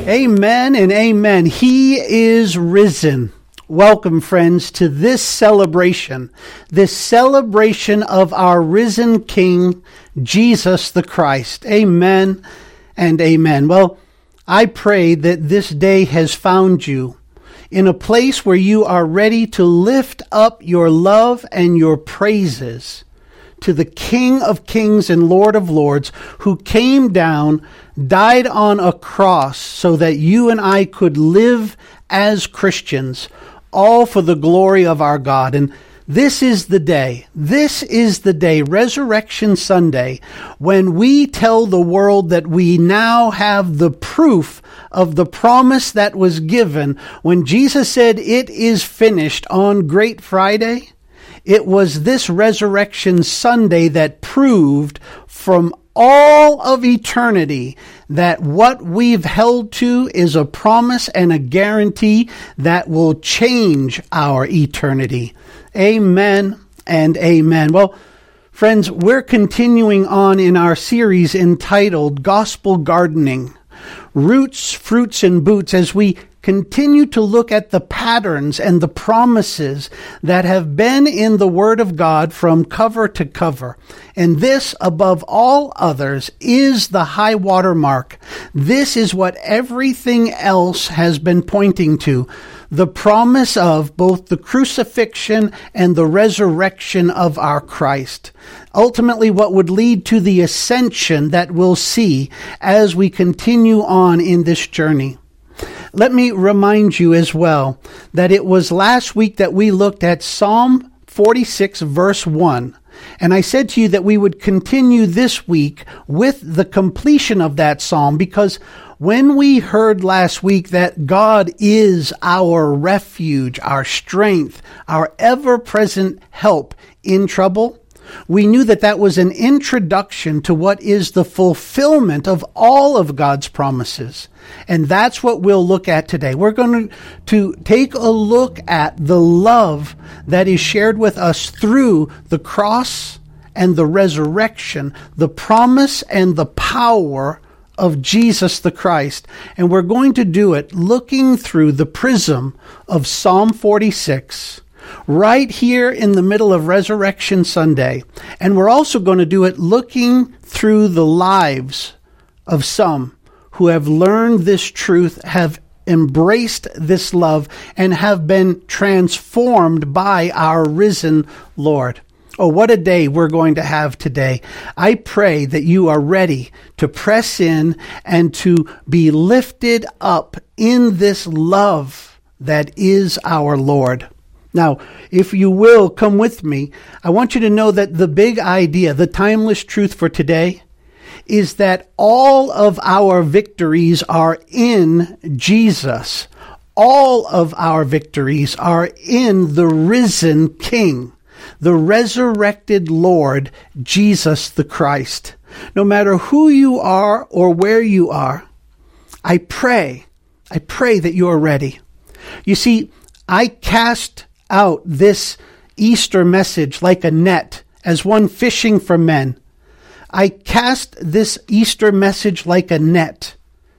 Amen and amen. He is risen. Welcome, friends, to this celebration of our risen King, Jesus the Christ. Amen and amen. Well, I pray that this day has found you in a place where you are ready to lift up your love and your praises to the King of Kings and Lord of Lords, who came down, died on a cross so that you and I could live as Christians, all for the glory of our God. And this is the day, Resurrection Sunday, when we tell the world that we now have the proof of the promise that was given when Jesus said, "It is finished," on Great Friday. It was this Resurrection Sunday that proved from all of eternity that what we've held to is a promise and a guarantee that will change our eternity. Amen and amen. Well, friends, we're continuing on in our series entitled Gospel Gardening, Roots, Fruits, and Boots, as we continue to look at the patterns and the promises that have been in the Word of God from cover to cover. And this, above all others, is the high water mark. This is what everything else has been pointing to. The promise of both the crucifixion and the resurrection of our Christ. Ultimately, what would lead to the ascension that we'll see as we continue on in this journey. Let me remind you as well that it was last week that we looked at Psalm 46, verse 1. And I said to you that we would continue this week with the completion of that psalm, because when we heard last week that God is our refuge, our strength, our ever-present help in trouble, we knew that that was an introduction to what is the fulfillment of all of God's promises. And that's what we'll look at today. We're going to take a look at the love that is shared with us through the cross and the resurrection, the promise and the power of Jesus the Christ. And we're going to do it looking through the prism of Psalm 46, right here in the middle of Resurrection Sunday. And we're also going to do it looking through the lives of some who have learned this truth, have embraced this love, and have been transformed by our risen Lord. Oh, what a day we're going to have today. I pray that you are ready to press in and to be lifted up in this love that is our Lord. Now, if you will come with me, I want you to know that the big idea, the timeless truth for today, is that all of our victories are in Jesus. All of our victories are in the risen King, the resurrected Lord, Jesus the Christ. No matter who you are or where you are, I pray that you are ready. You see, I cast out this Easter message like a net, as one fishing for men. I cast this Easter message like a net,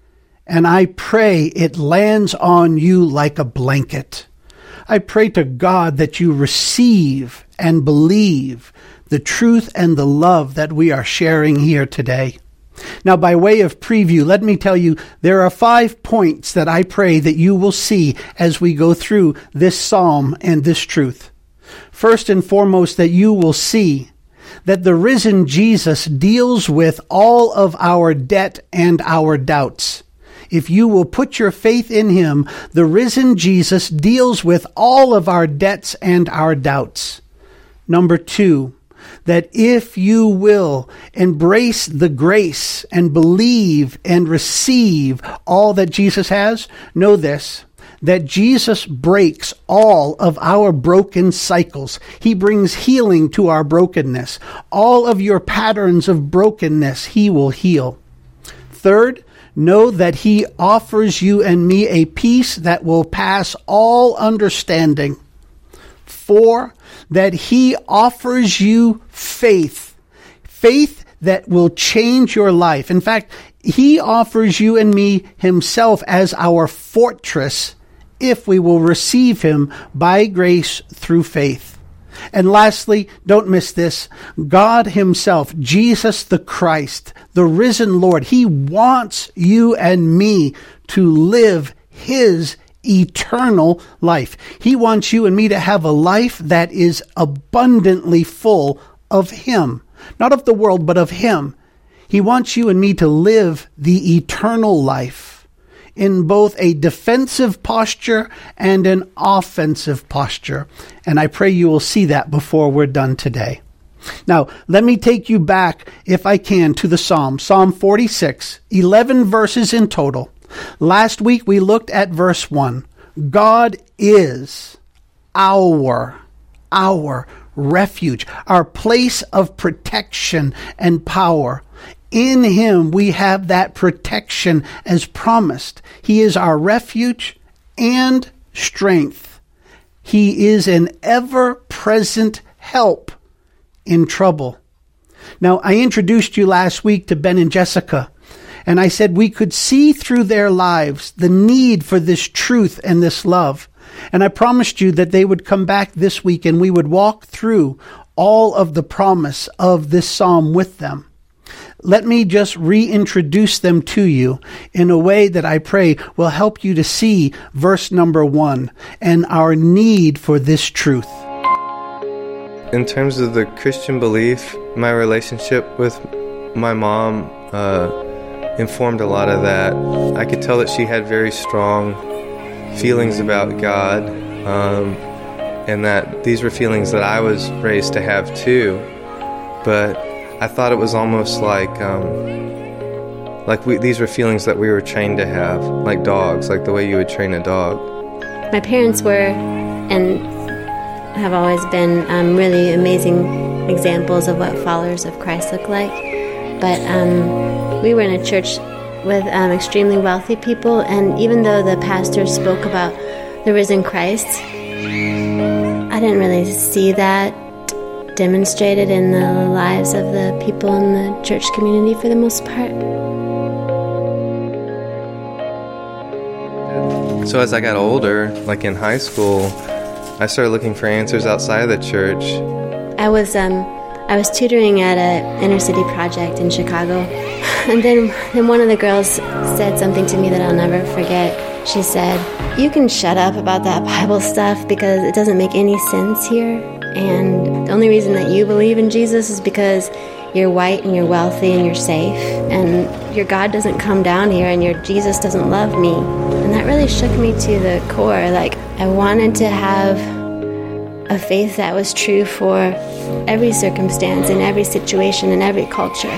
and I pray it lands on you like a blanket. I pray to God that you receive and believe the truth and the love that we are sharing here today. Now, by way of preview, let me tell you, there are 5 points that I pray that you will see as we go through this psalm and this truth. First and foremost, that you will see that the risen Jesus deals with all of our debt and our doubts. If you will put your faith in him, the risen Jesus deals with all of our debts and our doubts. Number 2, that if you will embrace the grace and believe and receive all that Jesus has, know this, that Jesus breaks all of our broken cycles. He brings healing to our brokenness. All of your patterns of brokenness, he will heal. Third, know that he offers you and me a peace that will pass all understanding. 4, that he offers you faith that will change your life. In fact, he offers you and me himself as our fortress if we will receive him by grace through faith. And lastly, don't miss this, God himself, Jesus the Christ, the risen Lord, he wants you and me to live his eternal life. He wants you and me to have a life that is abundantly full of him. Not of the world, but of him. He wants you and me to live the eternal life in both a defensive posture and an offensive posture. And I pray you will see that before we're done today. Now, let me take you back, if I can, to the Psalm 46, 11 verses in total. Last week we looked at verse 1. God is our refuge, our place of protection and power. In him we have that protection as promised. He is our refuge and strength. He is an ever-present help in trouble. Now, I introduced you last week to Ben and Jessica, and I said we could see through their lives the need for this truth and this love. And I promised you that they would come back this week and we would walk through all of the promise of this psalm with them. Let me just reintroduce them to you in a way that I pray will help you to see verse number 1 and our need for this truth. In terms of the Christian belief, my relationship with my mom informed a lot of that. I could tell that she had very strong feelings about God, and that these were feelings that I was raised to have too. But I thought it was almost like these were feelings that we were trained to have, like dogs, like the way you would train a dog. My parents were and have always been really amazing examples of what followers of Christ look like. But we were in a church with extremely wealthy people, and even though the pastor spoke about the risen Christ, I didn't really see that demonstrated in the lives of the people in the church community for the most part. So as I got older, like in high school, I started looking for answers outside of the church. I was tutoring at an inner city project in Chicago, and then one of the girls said something to me that I'll never forget. She said, "You can shut up about that Bible stuff because it doesn't make any sense here. And the only reason that you believe in Jesus is because you're white and you're wealthy and you're safe. And your God doesn't come down here and your Jesus doesn't love me." And that really shook me to the core. Like, I wanted to have a faith that was true for every circumstance, in every situation, in every culture.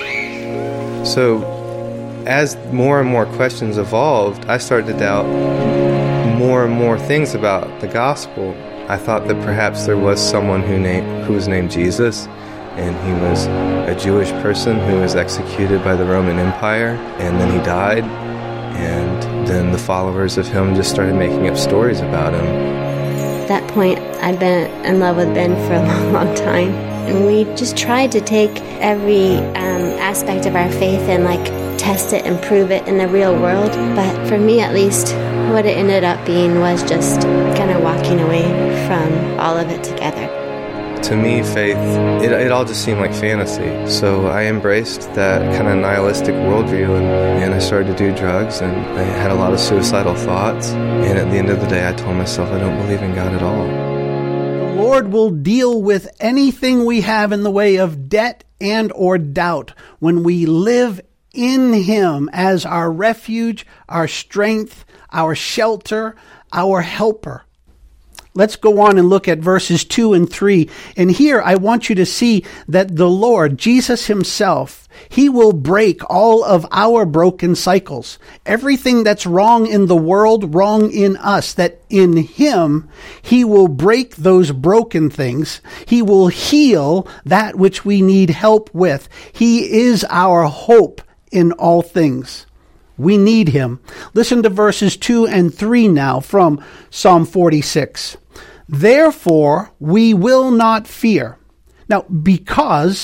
So as more and more questions evolved, I started to doubt more and more things about the gospel. I thought that perhaps there was someone who was named Jesus, and he was a Jewish person who was executed by the Roman Empire, and then he died, and then the followers of him just started making up stories about him. At that point, I'd been in love with Ben for a long, long time, and we just tried to take every aspect of our faith and test it and prove it in the real world. But for me, at least, what it ended up being was just kind of walking away from all of it together. To me, faith, it all just seemed like fantasy. So I embraced that kind of nihilistic worldview, and I started to do drugs, and I had a lot of suicidal thoughts. And at the end of the day, I told myself I don't believe in God at all. The Lord will deal with anything we have in the way of debt and or doubt when we live in him as our refuge, our strength, our shelter, our helper. Let's go on and look at verses 2 and 3. And here I want you to see that the Lord, Jesus himself, he will break all of our broken cycles. Everything that's wrong in the world, wrong in us, that in him, he will break those broken things. He will heal that which we need help with. He is our hope in all things. We need him. Listen to verses 2 and 3 now from Psalm 46. Therefore, we will not fear. Now, because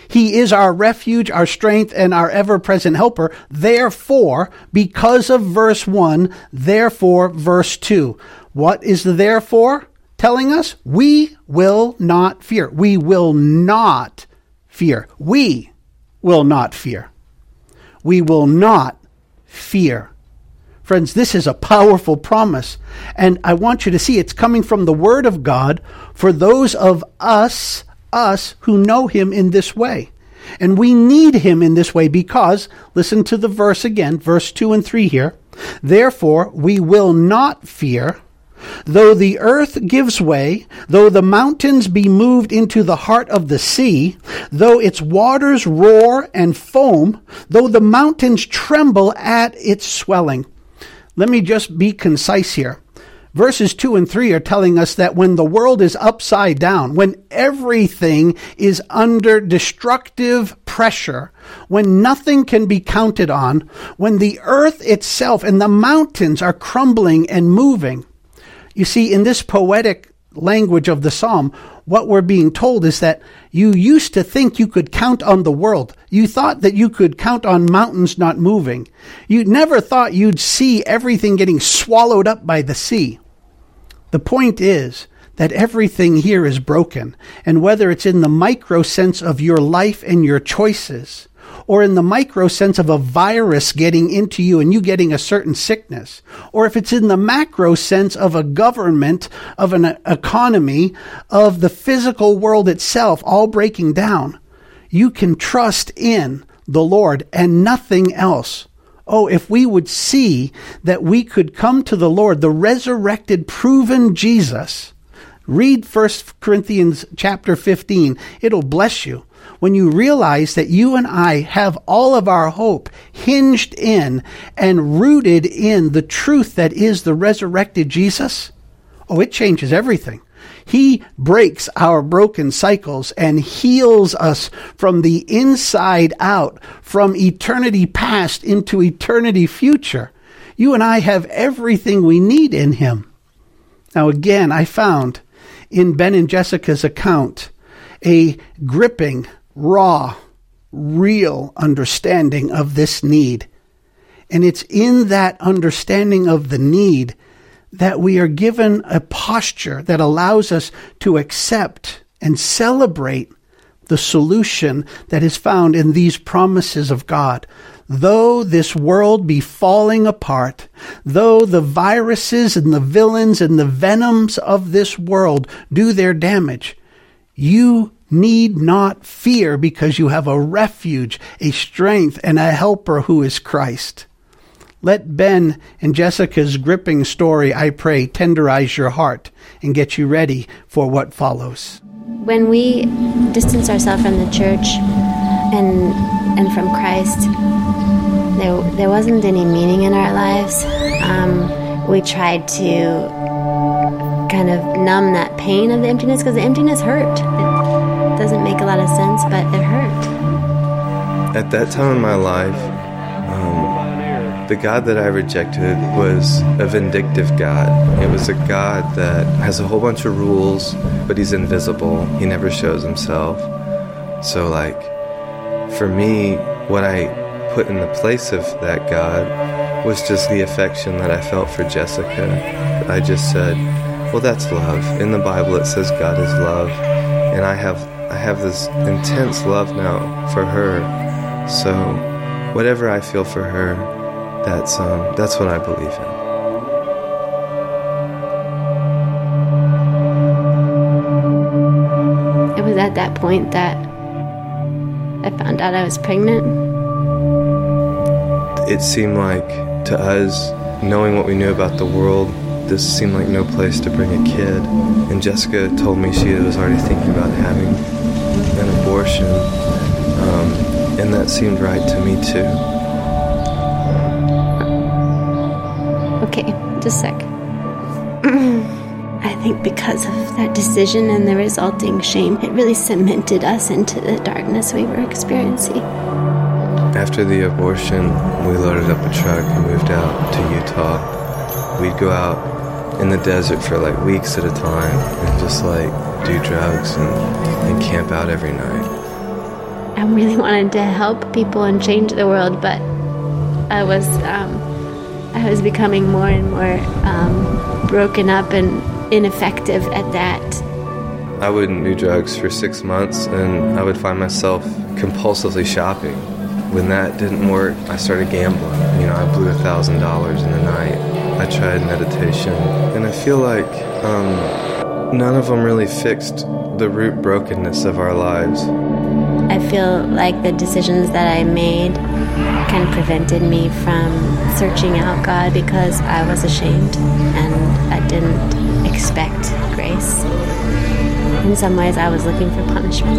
He is our refuge, our strength, and our ever-present helper. Therefore, because of verse 1, therefore, verse 2. What is the therefore telling us? We will not fear. We will not fear. We will not fear. We will not fear. Friends, this is a powerful promise. And I want you to see it's coming from the Word of God for those of us who know Him in this way. And we need Him in this way because, listen to the verse again, verse 2 and 3 here. Therefore, we will not fear, though the earth gives way, though the mountains be moved into the heart of the sea, though its waters roar and foam, though the mountains tremble at its swelling. Let me just be concise here. Verses 2 and 3 are telling us that when the world is upside down, when everything is under destructive pressure, when nothing can be counted on, when the earth itself and the mountains are crumbling and moving. You see, in this poetic language of the psalm, what we're being told is that you used to think you could count on the world. You thought that you could count on mountains not moving. You never thought you'd see everything getting swallowed up by the sea. The point is that everything here is broken, and whether it's in the micro sense of your life and your choices, or in the micro sense of a virus getting into you and you getting a certain sickness, or if it's in the macro sense of a government, of an economy, of the physical world itself all breaking down, you can trust in the Lord and nothing else. Oh, if we would see that we could come to the Lord, the resurrected, proven Jesus. Read 1 Corinthians chapter 15. It'll bless you. When you realize that you and I have all of our hope hinged in and rooted in the truth that is the resurrected Jesus, oh, it changes everything. He breaks our broken cycles and heals us from the inside out, from eternity past into eternity future. You and I have everything we need in Him. Now again, I found in Ben and Jessica's account a gripping, raw, real understanding of this need. And it's in that understanding of the need that we are given a posture that allows us to accept and celebrate the solution that is found in these promises of God. Though this world be falling apart, though the viruses and the villains and the venoms of this world do their damage, you need not fear because you have a refuge, a strength, and a helper who is Christ. Let Ben and Jessica's gripping story, I pray, tenderize your heart and get you ready for what follows. When we distance ourselves from the church and from Christ, there wasn't any meaning in our lives. We tried to kind of numb that pain of the emptiness because the emptiness hurt. It doesn't make a lot of sense, but it hurt. At that time in my life, the God that I rejected was a vindictive God. It was a God that has a whole bunch of rules, but He's invisible. He never shows Himself. So, for me, what I put in the place of that God was just the affection that I felt for Jessica. I just said, well, that's love. In the Bible, it says God is love. And I have this intense love now for her. So, whatever I feel for her, that's what I believe in. It was at that point that I found out I was pregnant. It seemed like, to us, knowing what we knew about the world, this seemed like no place to bring a kid. And Jessica told me she was already thinking about having an abortion. And that seemed right to me, too. Okay, just a sec. I think because of that decision and the resulting shame, it really cemented us into the darkness we were experiencing. After the abortion, we loaded up a truck and moved out to Utah. We'd go out in the desert for weeks at a time and just do drugs and camp out every night. I really wanted to help people and change the world, but I was becoming more and more broken up and ineffective at that. I wouldn't do drugs for 6 months, and I would find myself compulsively shopping. When that didn't work, I started gambling. I blew $1,000 in a night. I tried meditation, and I feel like none of them really fixed the root brokenness of our lives. I feel like the decisions that I made kind of prevented me from searching out God because I was ashamed and I didn't expect grace. In some ways, I was looking for punishment.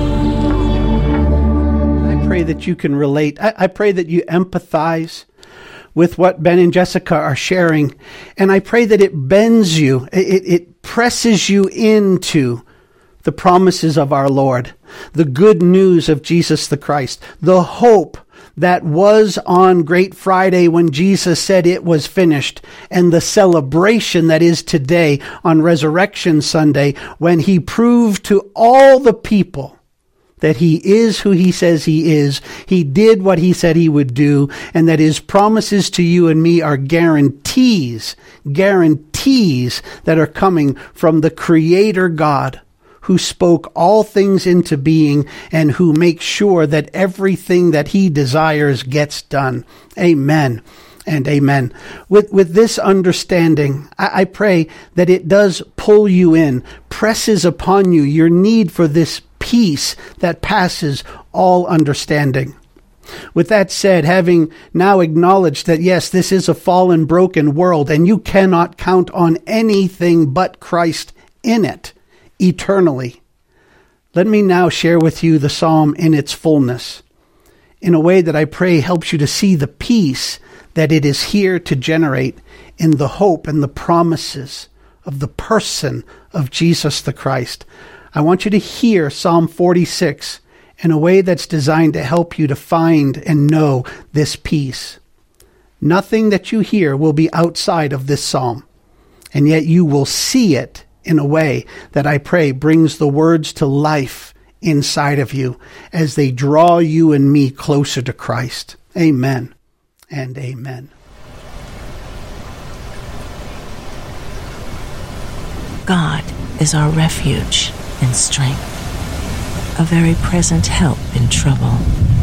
I pray that you can relate. I pray that you empathize with what Ben and Jessica are sharing. And I pray that it bends you. It presses you into the promises of our Lord, the good news of Jesus the Christ, the hope that was on Great Friday when Jesus said it was finished, and the celebration that is today on Resurrection Sunday when he proved to all the people that he is who he says he is, he did what he said he would do, and that his promises to you and me are guarantees that are coming from the Creator God, who spoke all things into being and who makes sure that everything that he desires gets done. Amen and amen. With this understanding, I pray that it does pull you in, presses upon you your need for this peace that passes all understanding. With that said, having now acknowledged that, yes, this is a fallen, broken world, and you cannot count on anything but Christ in it eternally, let me now share with you the psalm in its fullness, in a way that I pray helps you to see the peace that it is here to generate in the hope and the promises of the person of Jesus the Christ. I want you to hear Psalm 46 in a way that's designed to help you to find and know this peace. Nothing that you hear will be outside of this psalm, and yet you will see it in a way that I pray brings the words to life inside of you as they draw you and me closer to Christ. Amen and amen. God is our refuge and strength, a very present help in trouble.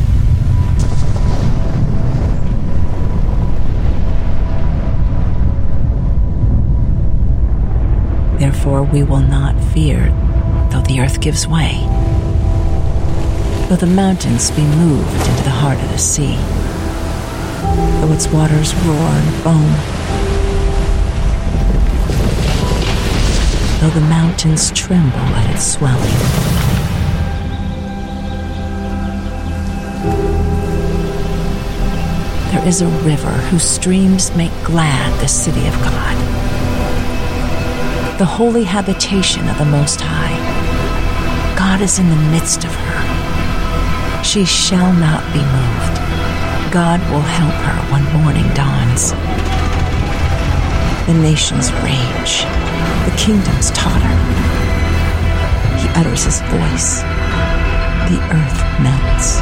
Therefore we will not fear, though the earth gives way, though the mountains be moved into the heart of the sea, though its waters roar and foam, though the mountains tremble at its swelling. There is a river whose streams make glad the city of God, the holy habitation of the Most High. God is in the midst of her. She shall not be moved. God will help her when morning dawns. The nations rage. The kingdoms totter. He utters his voice. The earth melts.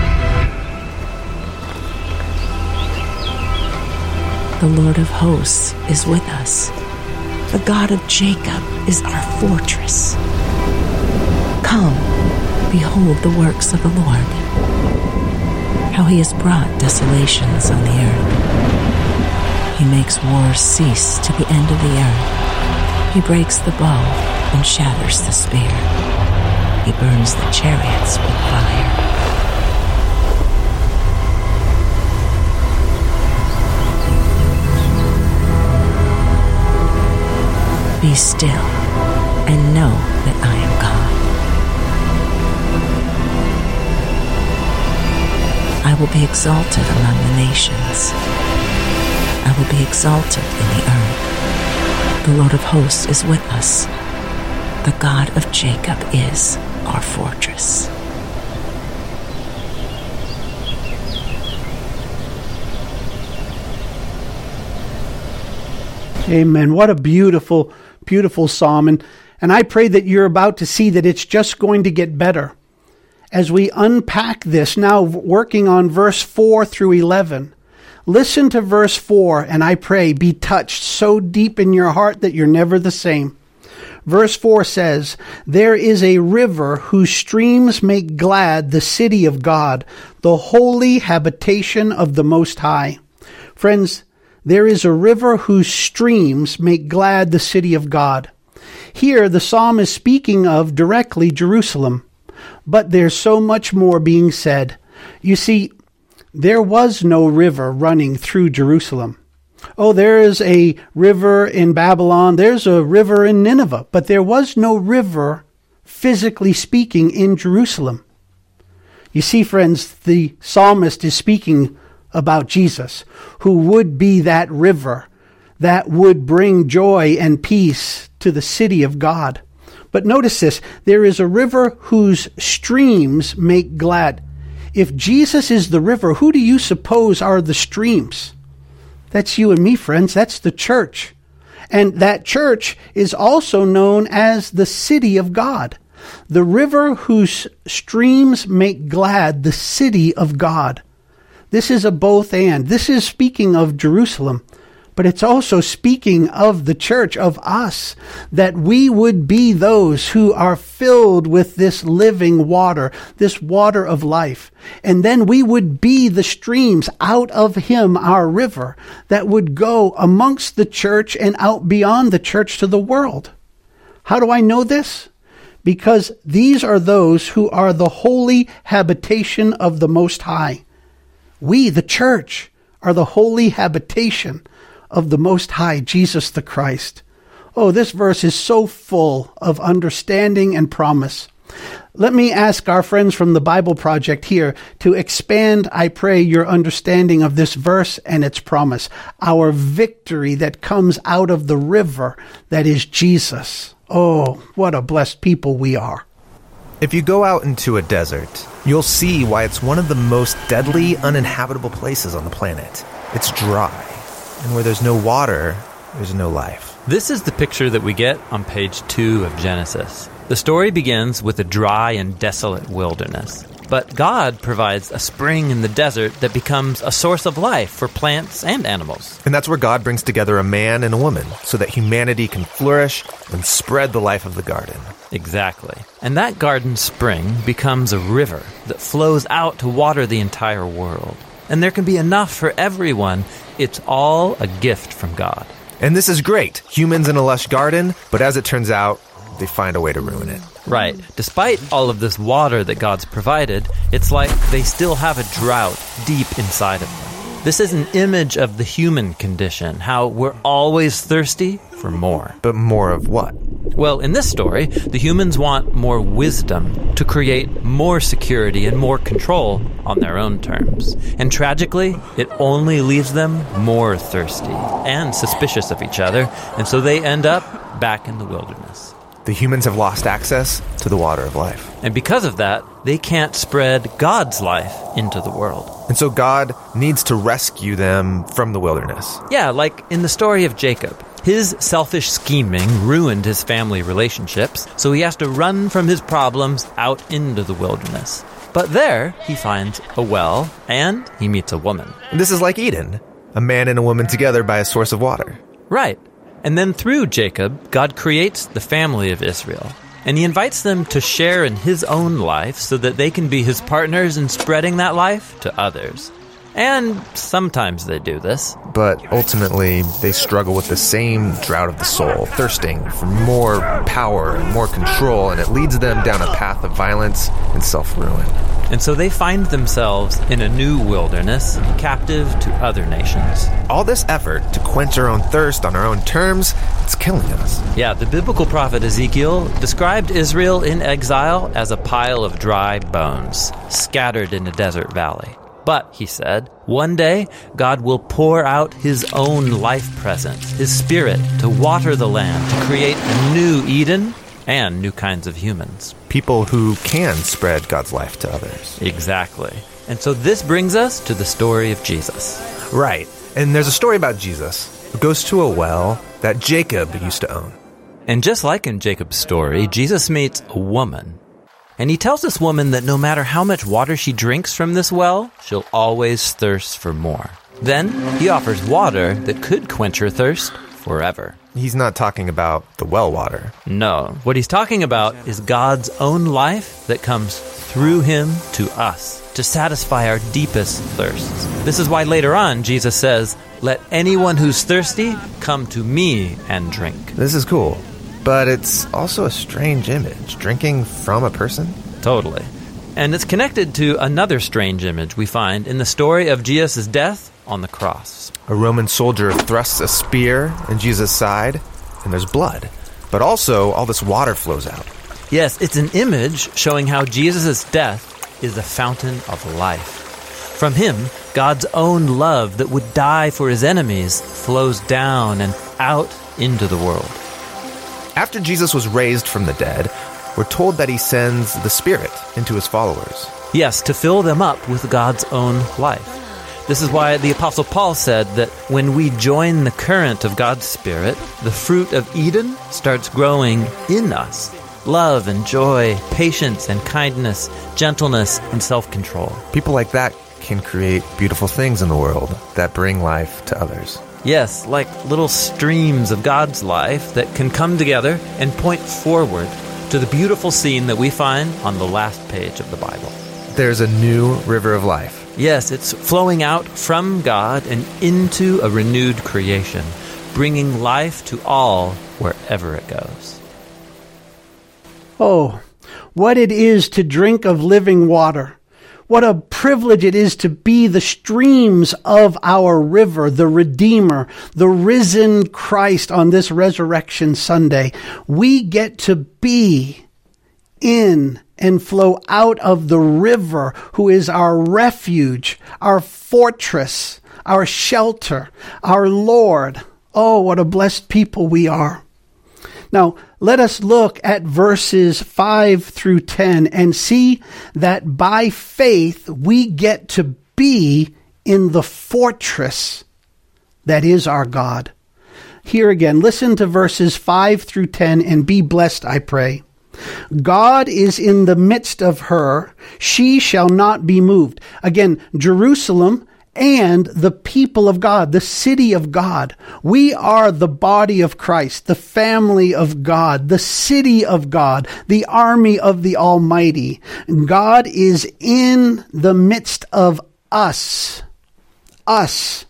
The Lord of hosts is with us. The God of Jacob is our fortress. Come, behold the works of the Lord, how he has brought desolations on the earth. He makes wars cease to the end of the earth. He breaks the bow and shatters the spear. He burns the chariots with fire. Be still and know that I am God. I will be exalted among the nations. I will be exalted in the earth. The Lord of hosts is with us. The God of Jacob is our fortress. Amen. What a beautiful, beautiful psalm. And I pray that you're about to see that it's just going to get better as we unpack this, now working on verse 4 through 11. Listen to verse 4, and I pray be touched so deep in your heart that you're never the same. Verse 4 says, "There is a river whose streams make glad the city of God, the holy habitation of the Most High." Friends, there is a river whose streams make glad the city of God. Here, the psalm is speaking of directly Jerusalem, but there's so much more being said. You see, there was no river running through Jerusalem. Oh, there is a river in Babylon, there's a river in Nineveh, but there was no river, physically speaking, in Jerusalem. You see, friends, the psalmist is speaking about Jesus, who would be that river that would bring joy and peace to the city of God. But notice this, there is a river whose streams make glad. If Jesus is the river, who do you suppose are the streams? That's you and me, friends. That's the church. And that church is also known as the city of God. The river whose streams make glad the city of God. This is a both and. This is speaking of Jerusalem, but it's also speaking of the church, of us, that we would be those who are filled with this living water, this water of life. And then we would be the streams out of him, our river, that would go amongst the church and out beyond the church to the world. How do I know this? Because these are those who are the holy habitation of the Most High. We, the church, are the holy habitation of the Most High, Jesus the Christ. Oh, this verse is so full of understanding and promise. Let me ask our friends from the Bible Project here to expand, I pray, your understanding of this verse and its promise. Our victory that comes out of the river that is Jesus. Oh, what a blessed people we are. If you go out into a desert, you'll see why it's one of the most deadly, uninhabitable places on the planet. It's dry. And where there's no water, there's no life. This is the picture that we get on page 2 of Genesis. The story begins with a dry and desolate wilderness. But God provides a spring in the desert that becomes a source of life for plants and animals. And that's where God brings together a man and a woman so that humanity can flourish and spread the life of the garden. Exactly. And that garden spring becomes a river that flows out to water the entire world. And there can be enough for everyone. It's all a gift from God. And this is great. Humans in a lush garden, but as it turns out, they find a way to ruin it. Right. Despite all of this water that God's provided, it's like they still have a drought deep inside of them. This is an image of the human condition, how we're always thirsty for more. But more of what? Well, in this story, the humans want more wisdom to create more security and more control on their own terms. And tragically, it only leaves them more thirsty and suspicious of each other, and so they end up back in the wilderness. The humans have lost access to the water of life. And because of that, they can't spread God's life into the world. And so God needs to rescue them from the wilderness. Yeah, like in the story of Jacob. His selfish scheming ruined his family relationships, so he has to run from his problems out into the wilderness. But there, he finds a well, and he meets a woman. And this is like Eden, a man and a woman together by a source of water. Right. And then through Jacob, God creates the family of Israel. And he invites them to share in his own life so that they can be his partners in spreading that life to others. And sometimes they do this. But ultimately, they struggle with the same drought of the soul, thirsting for more power and more control, and it leads them down a path of violence and self-ruin. And so they find themselves in a new wilderness, captive to other nations. All this effort to quench our own thirst on our own terms, it's killing us. Yeah, the biblical prophet Ezekiel described Israel in exile as a pile of dry bones, scattered in a desert valley. But, he said, one day God will pour out his own life presence, his spirit, to water the land, to create a new Eden and new kinds of humans. People who can spread God's life to others. Exactly. And so this brings us to the story of Jesus. Right. And there's a story about Jesus who goes to a well that Jacob used to own. And just like in Jacob's story, Jesus meets a woman. And he tells this woman that no matter how much water she drinks from this well, she'll always thirst for more. Then he offers water that could quench her thirst forever. He's not talking about the well water. No, what he's talking about is God's own life that comes through him to us to satisfy our deepest thirsts. This is why later on Jesus says, "Let anyone who's thirsty come to me and drink." This is cool, but it's also a strange image, drinking from a person. Totally. And it's connected to another strange image we find in the story of Jesus' death on the cross. A Roman soldier thrusts a spear in Jesus' side, and there's blood. But also, all this water flows out. Yes, it's an image showing how Jesus' death is the fountain of life. From him, God's own love that would die for his enemies flows down and out into the world. After Jesus was raised from the dead, we're told that he sends the Spirit into his followers. Yes, to fill them up with God's own life. This is why the Apostle Paul said that when we join the current of God's Spirit, the fruit of Eden starts growing in us. Love and joy, patience and kindness, gentleness and self-control. People like that can create beautiful things in the world that bring life to others. Yes, like little streams of God's life that can come together and point forward to the beautiful scene that we find on the last page of the Bible. There's a new river of life. Yes, it's flowing out from God and into a renewed creation, bringing life to all wherever it goes. Oh, what it is to drink of living water. What a privilege it is to be the streams of our river, the Redeemer, the risen Christ on this Resurrection Sunday. We get to be in and flow out of the river who is our refuge, our fortress, our shelter, our Lord. Oh, what a blessed people we are. Now, let us look at verses 5 through 10 and see that by faith we get to be in the fortress that is our God. Here again, listen to verses 5 through 10 and be blessed, I pray. God is in the midst of her. She shall not be moved. Again, Jerusalem and the people of God, the city of God. We are the body of Christ, the family of God, the city of God, the army of the Almighty. God is in the midst of us. Us.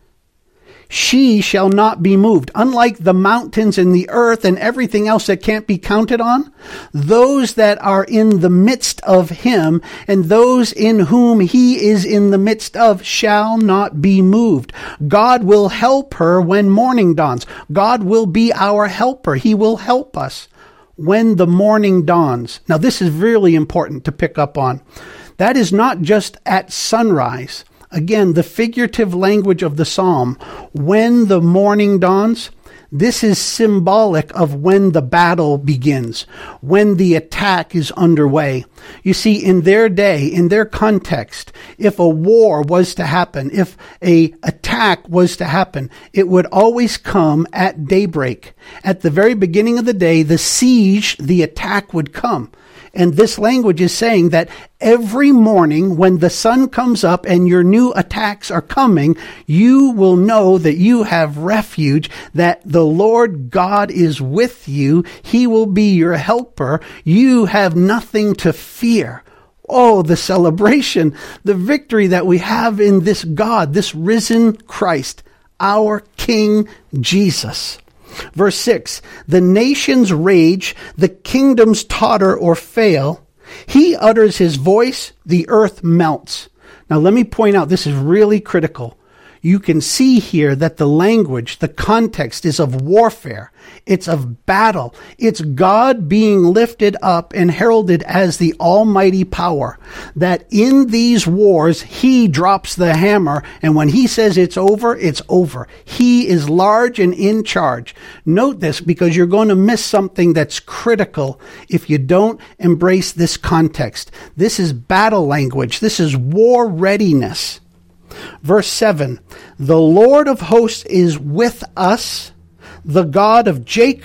She shall not be moved. Unlike the mountains and the earth and everything else that can't be counted on, those that are in the midst of him and those in whom he is in the midst of shall not be moved. God will help her when morning dawns. God will be our helper. He will help us when the morning dawns. Now, this is really important to pick up on. That is not just at sunrise. Again, the figurative language of the psalm, when the morning dawns, this is symbolic of when the battle begins, when the attack is underway. You see, in their day, in their context, if a war was to happen, if an attack was to happen, it would always come at daybreak. At the very beginning of the day, the siege, the attack would come. And this language is saying that every morning when the sun comes up and your new attacks are coming, you will know that you have refuge, that the Lord God is with you. He will be your helper. You have nothing to fear. Oh, the celebration, the victory that we have in this God, this risen Christ, our King Jesus. Verse 6, the nations rage, the kingdoms totter or fail. He utters his voice, the earth melts. Now let me point out, this is really critical. You can see here that the language, the context is of warfare. It's of battle. It's God being lifted up and heralded as the almighty power. That in these wars, he drops the hammer. And when he says it's over, it's over. He is large and in charge. Note this because you're going to miss something that's critical if you don't embrace this context. This is battle language. This is war readiness. Verse 7, the Lord of hosts is with us. The God of Jacob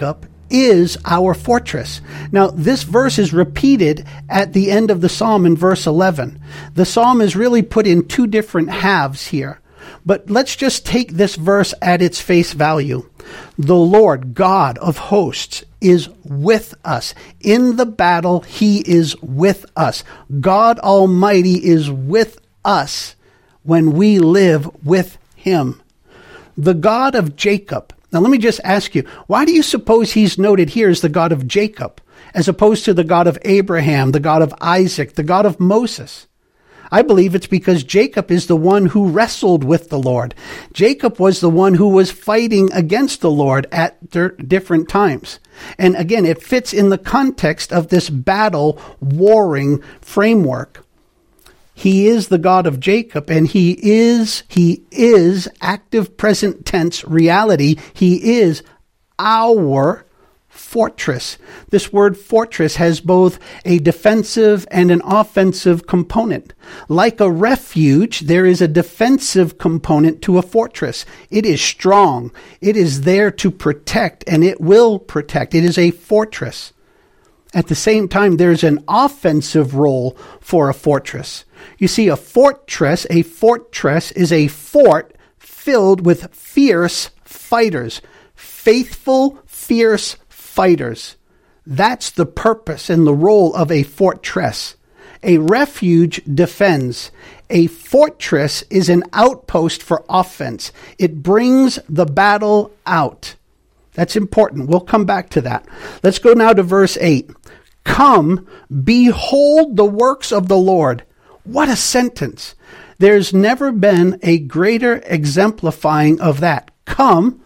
is our fortress. Now, this verse is repeated at the end of the psalm in verse 11. The psalm is really put in two different halves here. But let's just take this verse at its face value. The Lord, God of hosts, is with us. In the battle, he is with us. God Almighty is with us when we live with him. The God of Jacob. Now let me just ask you, why do you suppose he's noted here as the God of Jacob, as opposed to the God of Abraham, the God of Isaac, the God of Moses? I believe it's because Jacob is the one who wrestled with the Lord. Jacob was the one who was fighting against the Lord at different times. And again, it fits in the context of this battle warring framework. He is the God of Jacob, and he is active present tense reality. He is our fortress. This word fortress has both a defensive and an offensive component. Like a refuge, there is a defensive component to a fortress. It is strong. It is there to protect, and it will protect. It is a fortress. At the same time, there's an offensive role for a fortress. You see, a fortress is a fort filled with fierce fighters, faithful, fierce fighters. That's the purpose and the role of a fortress. A refuge defends. A fortress is an outpost for offense. It brings the battle out. That's important. We'll come back to that. Let's go now to verse 8. Come, behold the works of the Lord. What a sentence. There's never been a greater exemplifying of that. Come,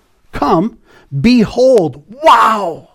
behold, wow.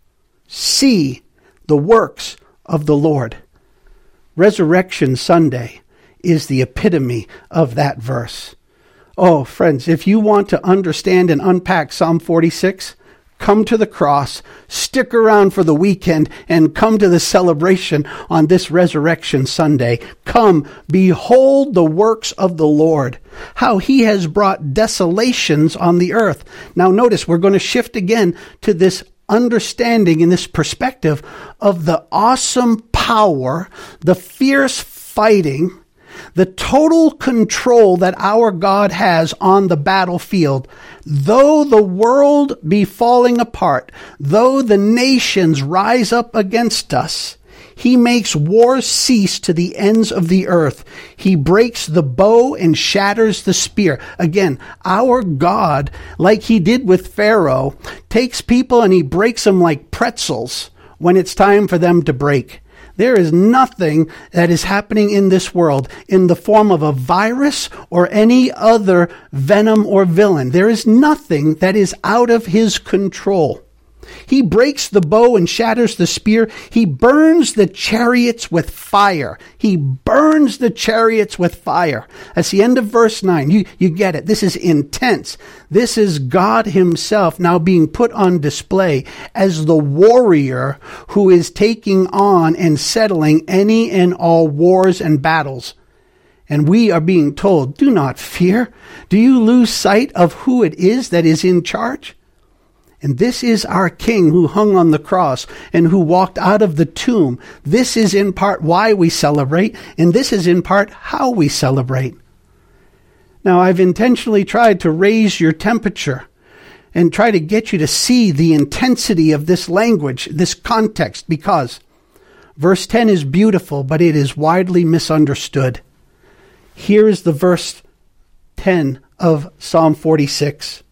See the works of the Lord. Resurrection Sunday is the epitome of that verse. Oh, friends, if you want to understand and unpack Psalm 46, come to the cross, stick around for the weekend, and come to the celebration on this Resurrection Sunday. Come, behold the works of the Lord, how he has brought desolations on the earth. Now notice, we're going to shift again to this understanding and this perspective of the awesome power, the fierce fighting, the total control that our God has on the battlefield. Though the world be falling apart, though the nations rise up against us, he makes wars cease to the ends of the earth. He breaks the bow and shatters the spear. Again, our God, like he did with Pharaoh, takes people and he breaks them like pretzels when it's time for them to break. There is nothing that is happening in this world in the form of a virus or any other venom or villain. There is nothing that is out of his control. He breaks the bow and shatters the spear. He burns the chariots with fire. He burns the chariots with fire. That's the end of verse 9. You get it. This is intense. This is God himself now being put on display as the warrior who is taking on and settling any and all wars and battles. And we are being told, do not fear. Do you lose sight of who it is that is in charge? And this is our King who hung on the cross and who walked out of the tomb. This is in part why we celebrate, and this is in part how we celebrate. Now, I've intentionally tried to raise your temperature and try to get you to see the intensity of this language, this context, because verse 10 is beautiful, but it is widely misunderstood. Here is the verse 10 of Psalm 46.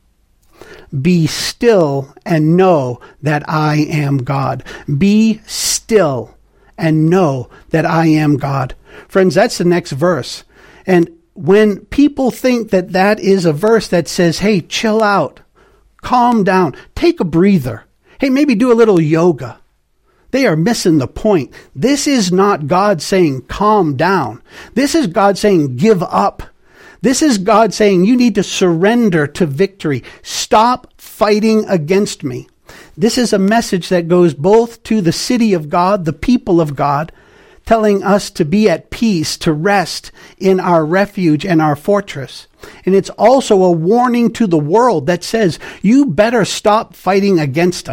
Be still and know that I am God. Be still and know that I am God. Friends, that's the next verse. And when people think that that is a verse that says, hey, chill out, calm down, take a breather, hey, maybe do a little yoga, they are missing the point. This is not God saying, calm down. This is God saying, give up. This is God saying, you need to surrender to victory. Stop fighting against me. This is a message that goes both to the city of God, the people of God, telling us to be at peace, to rest in our refuge and our fortress. And it's also a warning to the world that says, you better stop fighting against us.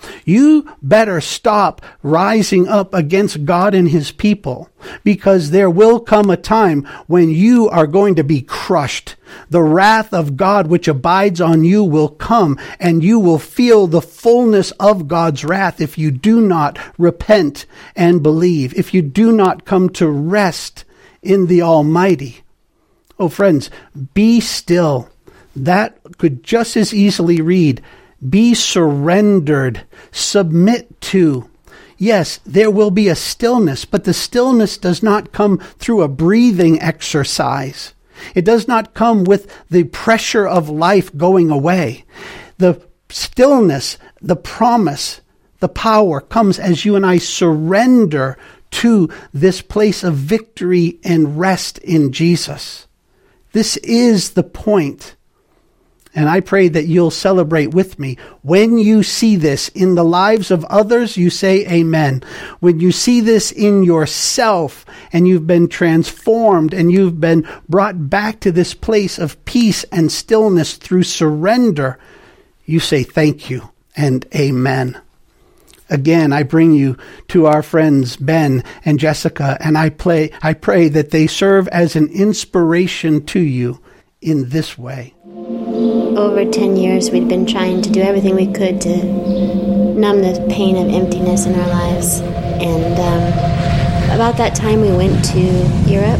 You better stop rising up against God and his people, because there will come a time when you are going to be crushed. The wrath of God which abides on you will come, and you will feel the fullness of God's wrath if you do not repent and believe, if you do not come to rest in the Almighty. Oh, friends, be still. That could just as easily read, be surrendered, submit to. Yes, there will be a stillness, but the stillness does not come through a breathing exercise. It does not come with the pressure of life going away. The stillness, the promise, the power comes as you and I surrender to this place of victory and rest in Jesus. This is the point. And I pray that you'll celebrate with me. When you see this in the lives of others, you say amen. When you see this in yourself and you've been transformed and you've been brought back to this place of peace and stillness through surrender, you say thank you and amen. Again, I bring you to our friends Ben and Jessica, and I pray that they serve as an inspiration to you in this way. Over 10 years, we'd been trying to do everything we could to numb the pain of emptiness in our lives. And about that time, we went to Europe.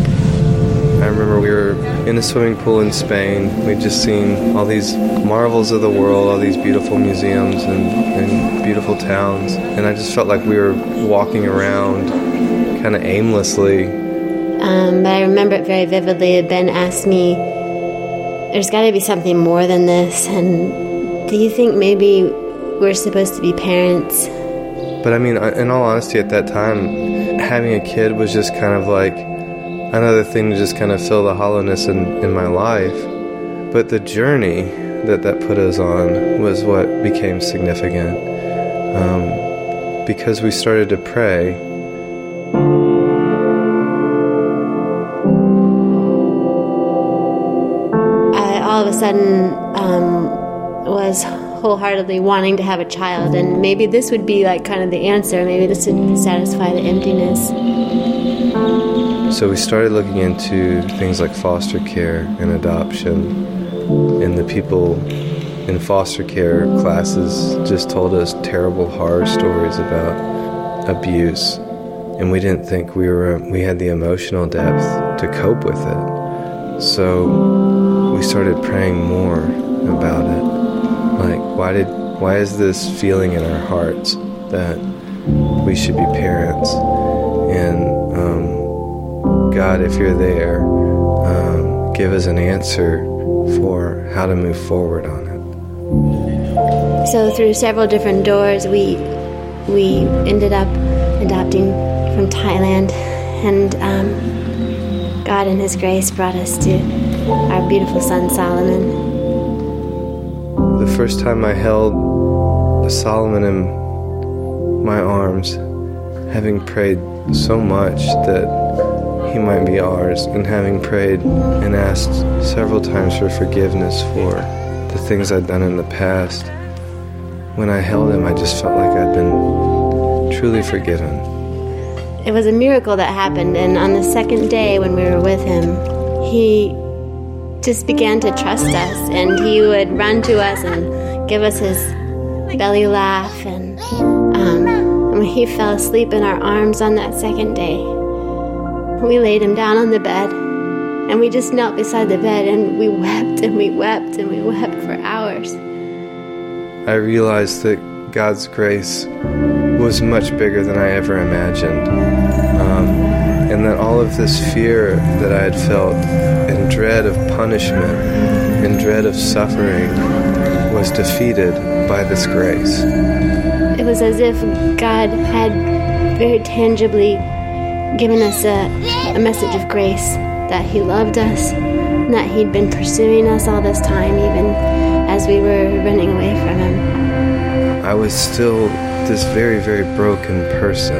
I remember we were in a swimming pool in Spain. We'd just seen all these marvels of the world, all these beautiful museums and beautiful towns. And I just felt like we were walking around kind of aimlessly. But I remember it very vividly. Ben asked me, there's got to be something more than this, and do you think maybe we're supposed to be parents? But I mean, in all honesty, at that time, having a kid was just kind of like another thing to just kind of fill the hollowness in my life. But the journey that put us on was what became significant, because we started to pray. All of a sudden was wholeheartedly wanting to have a child, and maybe this would be like kind of the answer. Maybe this would satisfy the emptiness. So we started looking into things like foster care and adoption, and the people in foster care classes just told us terrible horror stories about abuse, and we didn't think we had the emotional depth to cope with it. So we started praying more about it. Like, why is this feeling in our hearts that we should be parents? And God, if you're there, give us an answer for how to move forward on it. So through several different doors, we ended up adopting from Thailand, and God in His grace brought us to our beautiful son Solomon. The first time I held Solomon in my arms, having prayed so much that he might be ours, and having prayed and asked several times for forgiveness for the things I'd done in the past, when I held him, I just felt like I'd been truly forgiven. It was a miracle that happened, and on the second day when we were with him, he just began to trust us, and he would run to us and give us his belly laugh, and when he fell asleep in our arms on that second day, we laid him down on the bed, and we just knelt beside the bed, and we wept and we wept and we wept for hours. I realized that God's grace was much bigger than I ever imagined, and that all of this fear that I had felt and dread of punishment and dread of suffering was defeated by this grace. It was as if God had very tangibly given us a message of grace, that He loved us, and that He'd been pursuing us all this time, even as we were running away from Him. I was still this very, very broken person,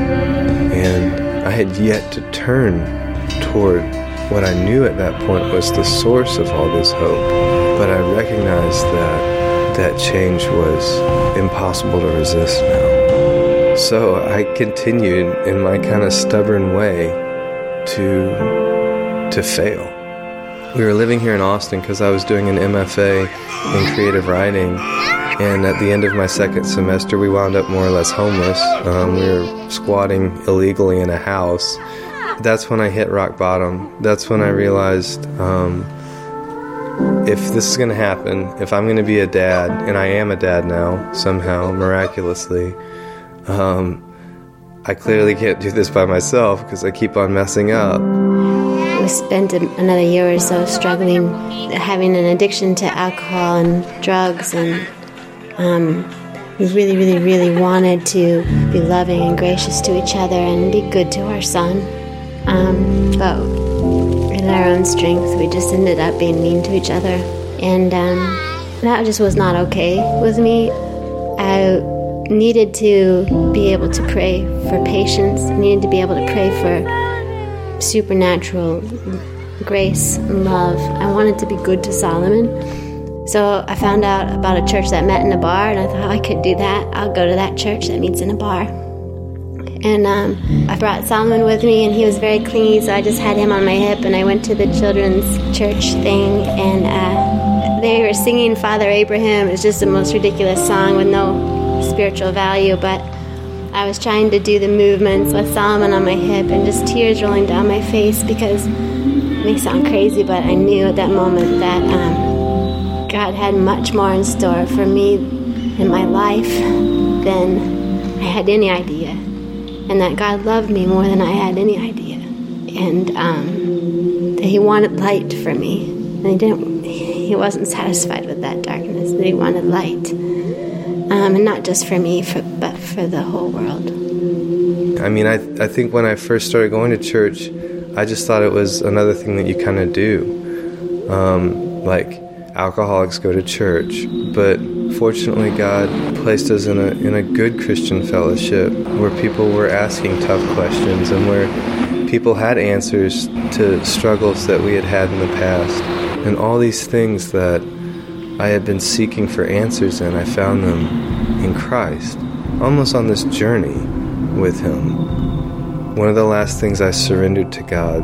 and I had yet to turn toward what I knew at that point was the source of all this hope. But I recognized that that change was impossible to resist now. So I continued in my kind of stubborn way to fail. We were living here in Austin because I was doing an MFA in creative writing, and at the end of my second semester we wound up more or less homeless. We were squatting illegally in a house. That's when I hit rock bottom. That's when I realized if this is going to happen, if I'm going to be a dad, and I am a dad now, somehow, miraculously, I clearly can't do this by myself because I keep on messing up. We spent another year or so struggling, having an addiction to alcohol and drugs, and we really, really, really wanted to be loving and gracious to each other and be good to our son. But in our own strength, we just ended up being mean to each other. And that just was not okay with me. I needed to be able to pray for patience. I needed to be able to pray for supernatural grace and love. I wanted to be good to Solomon. So I found out about a church that met in a bar, and I thought, I could do that. I'll go to that church that meets in a bar. And I brought Solomon with me, and he was very clingy, so I just had him on my hip, and I went to the children's church thing, and they were singing Father Abraham. It was just the most ridiculous song with no spiritual value, but I was trying to do the movements with Solomon on my hip and just tears rolling down my face because it may sound crazy, but I knew at that moment that God had much more in store for me in my life than I had any idea, and that God loved me more than I had any idea, and that He wanted light for me, and He wasn't satisfied with that darkness, that He wanted light. And not just for me, but for the whole world. I mean, I think when I first started going to church, I just thought it was another thing that you kind of do. Like alcoholics go to church. But fortunately, God placed us in a good Christian fellowship where people were asking tough questions and where people had answers to struggles that we had had in the past. And all these things that I had been seeking for answers in, I found them in Christ, almost on this journey with Him. One of the last things I surrendered to God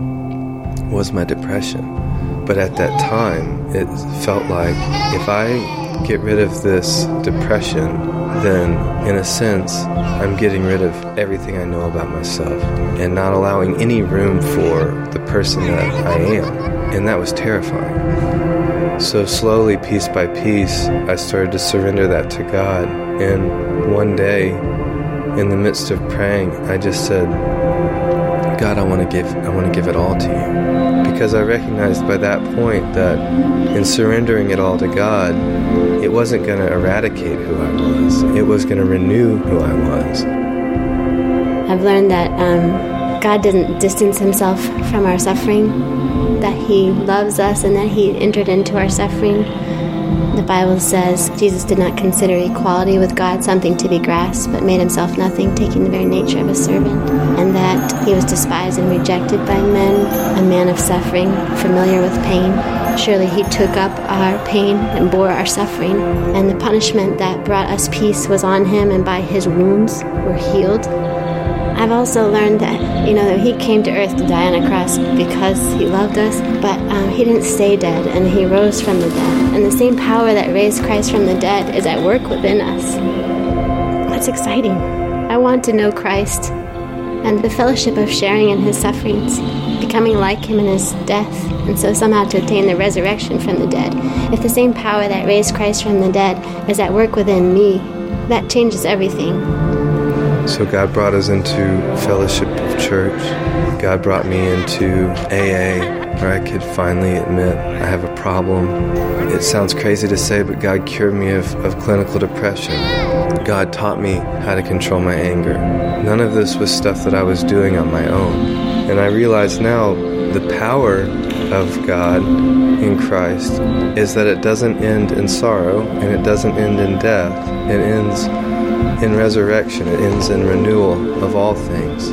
was my depression. But at that time, it felt like if I get rid of this depression, then in a sense, I'm getting rid of everything I know about myself and not allowing any room for the person that I am. And that was terrifying. So slowly, piece by piece, I started to surrender that to God. And one day, in the midst of praying, I just said, God, I want to give it all to you. Because I recognized by that point that in surrendering it all to God, it wasn't going to eradicate who I was. It was going to renew who I was. I've learned that God doesn't distance Himself from our suffering, that He loves us and that He entered into our suffering. The Bible says Jesus did not consider equality with God something to be grasped, but made Himself nothing, taking the very nature of a servant, and that He was despised and rejected by men, a man of suffering, familiar with pain. Surely He took up our pain and bore our suffering, and the punishment that brought us peace was on Him, and by His wounds we're healed. I've also learned that, that He came to earth to die on a cross because He loved us, but He didn't stay dead, and He rose from the dead. And the same power that raised Christ from the dead is at work within us. That's exciting. I want to know Christ and the fellowship of sharing in His sufferings, becoming like Him in His death, and so somehow to attain the resurrection from the dead. If the same power that raised Christ from the dead is at work within me, that changes everything. So God brought us into fellowship of church. God brought me into AA, where I could finally admit I have a problem. It sounds crazy to say, but God cured me of clinical depression. God taught me how to control my anger. None of this was stuff that I was doing on my own. And I realize now the power of God in Christ is that it doesn't end in sorrow and it doesn't end in death. It ends in resurrection. It ends in renewal of all things.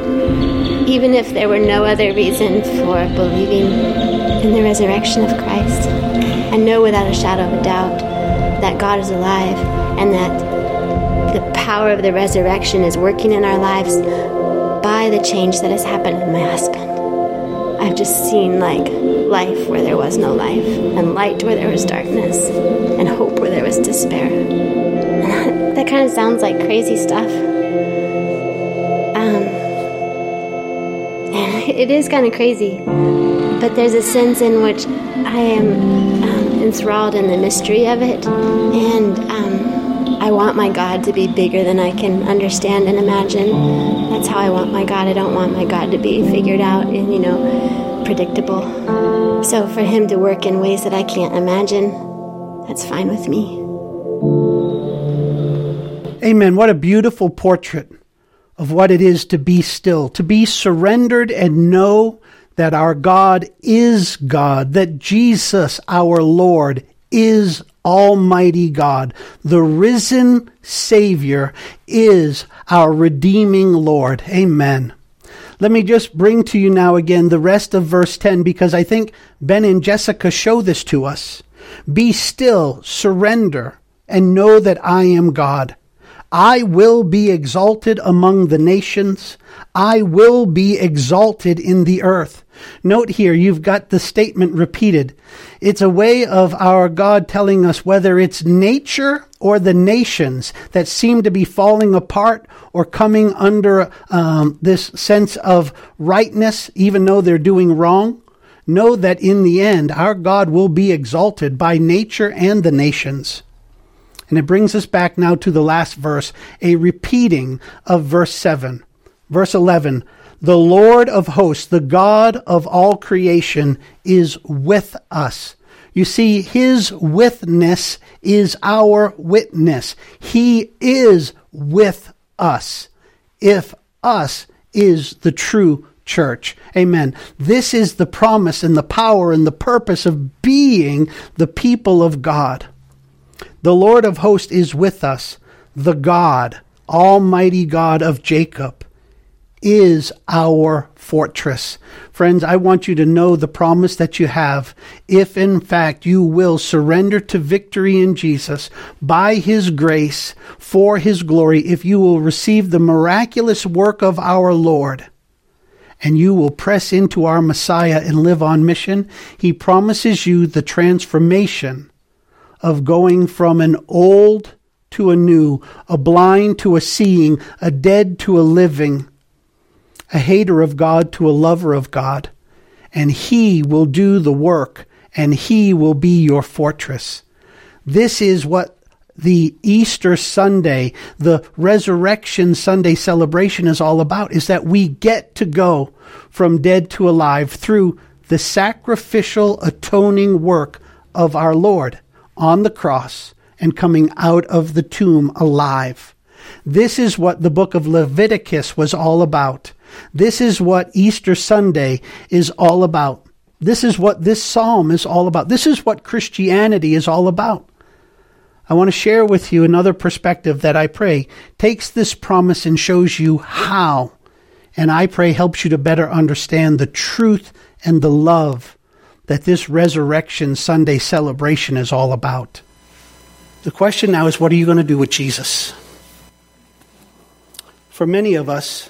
Even if there were no other reason for believing in the resurrection of Christ, I know without a shadow of a doubt that God is alive and that the power of the resurrection is working in our lives by the change that has happened in my husband. I've just seen life where there was no life, and light where there was darkness, and hope where there was despair. And that kind of sounds like crazy stuff. It is kind of crazy, but there's a sense in which I am enthralled in the mystery of it, and I want my God to be bigger than I can understand and imagine. That's how I want my God. I don't want my God to be figured out and, predictable. So for him to work in ways that I can't imagine, that's fine with me. Amen. What a beautiful portrait of what it is to be still, to be surrendered and know that our God is God, that Jesus, our Lord, is Almighty God. The risen Savior is our redeeming Lord. Amen. Let me just bring to you now again the rest of verse 10, because I think Ben and Jessica show this to us. Be still, surrender, and know that I am God. I will be exalted among the nations. I will be exalted in the earth. Note here, you've got the statement repeated. It's a way of our God telling us whether it's nature or the nations that seem to be falling apart or coming under this sense of rightness, even though they're doing wrong. Know that in the end, our God will be exalted by nature and the nations. And it brings us back now to the last verse, a repeating of verse 7. Verse 11, the Lord of hosts, the God of all creation, is with us. You see, his witness is our witness. He is with us. If us is the true church. Amen. This is the promise and the power and the purpose of being the people of God. The Lord of hosts is with us. The God, Almighty God of Jacob, is our fortress. Friends, I want you to know the promise that you have. If in fact you will surrender to victory in Jesus by his grace for his glory, if you will receive the miraculous work of our Lord, and you will press into our Messiah and live on mission, he promises you the transformation of going from an old to a new, a blind to a seeing, a dead to a living, a hater of God to a lover of God. And he will do the work, and he will be your fortress. This is what the Easter Sunday, the Resurrection Sunday celebration is all about, is that we get to go from dead to alive through the sacrificial atoning work of our Lord on the cross and coming out of the tomb alive. This is what the book of Leviticus was all about. This is what Easter Sunday is all about. This is what this psalm is all about. This is what Christianity is all about. I want to share with you another perspective that I pray takes this promise and shows you how, and I pray helps you to better understand the truth and the love that this Resurrection Sunday celebration is all about. The question now is, what are you going to do with Jesus? For many of us,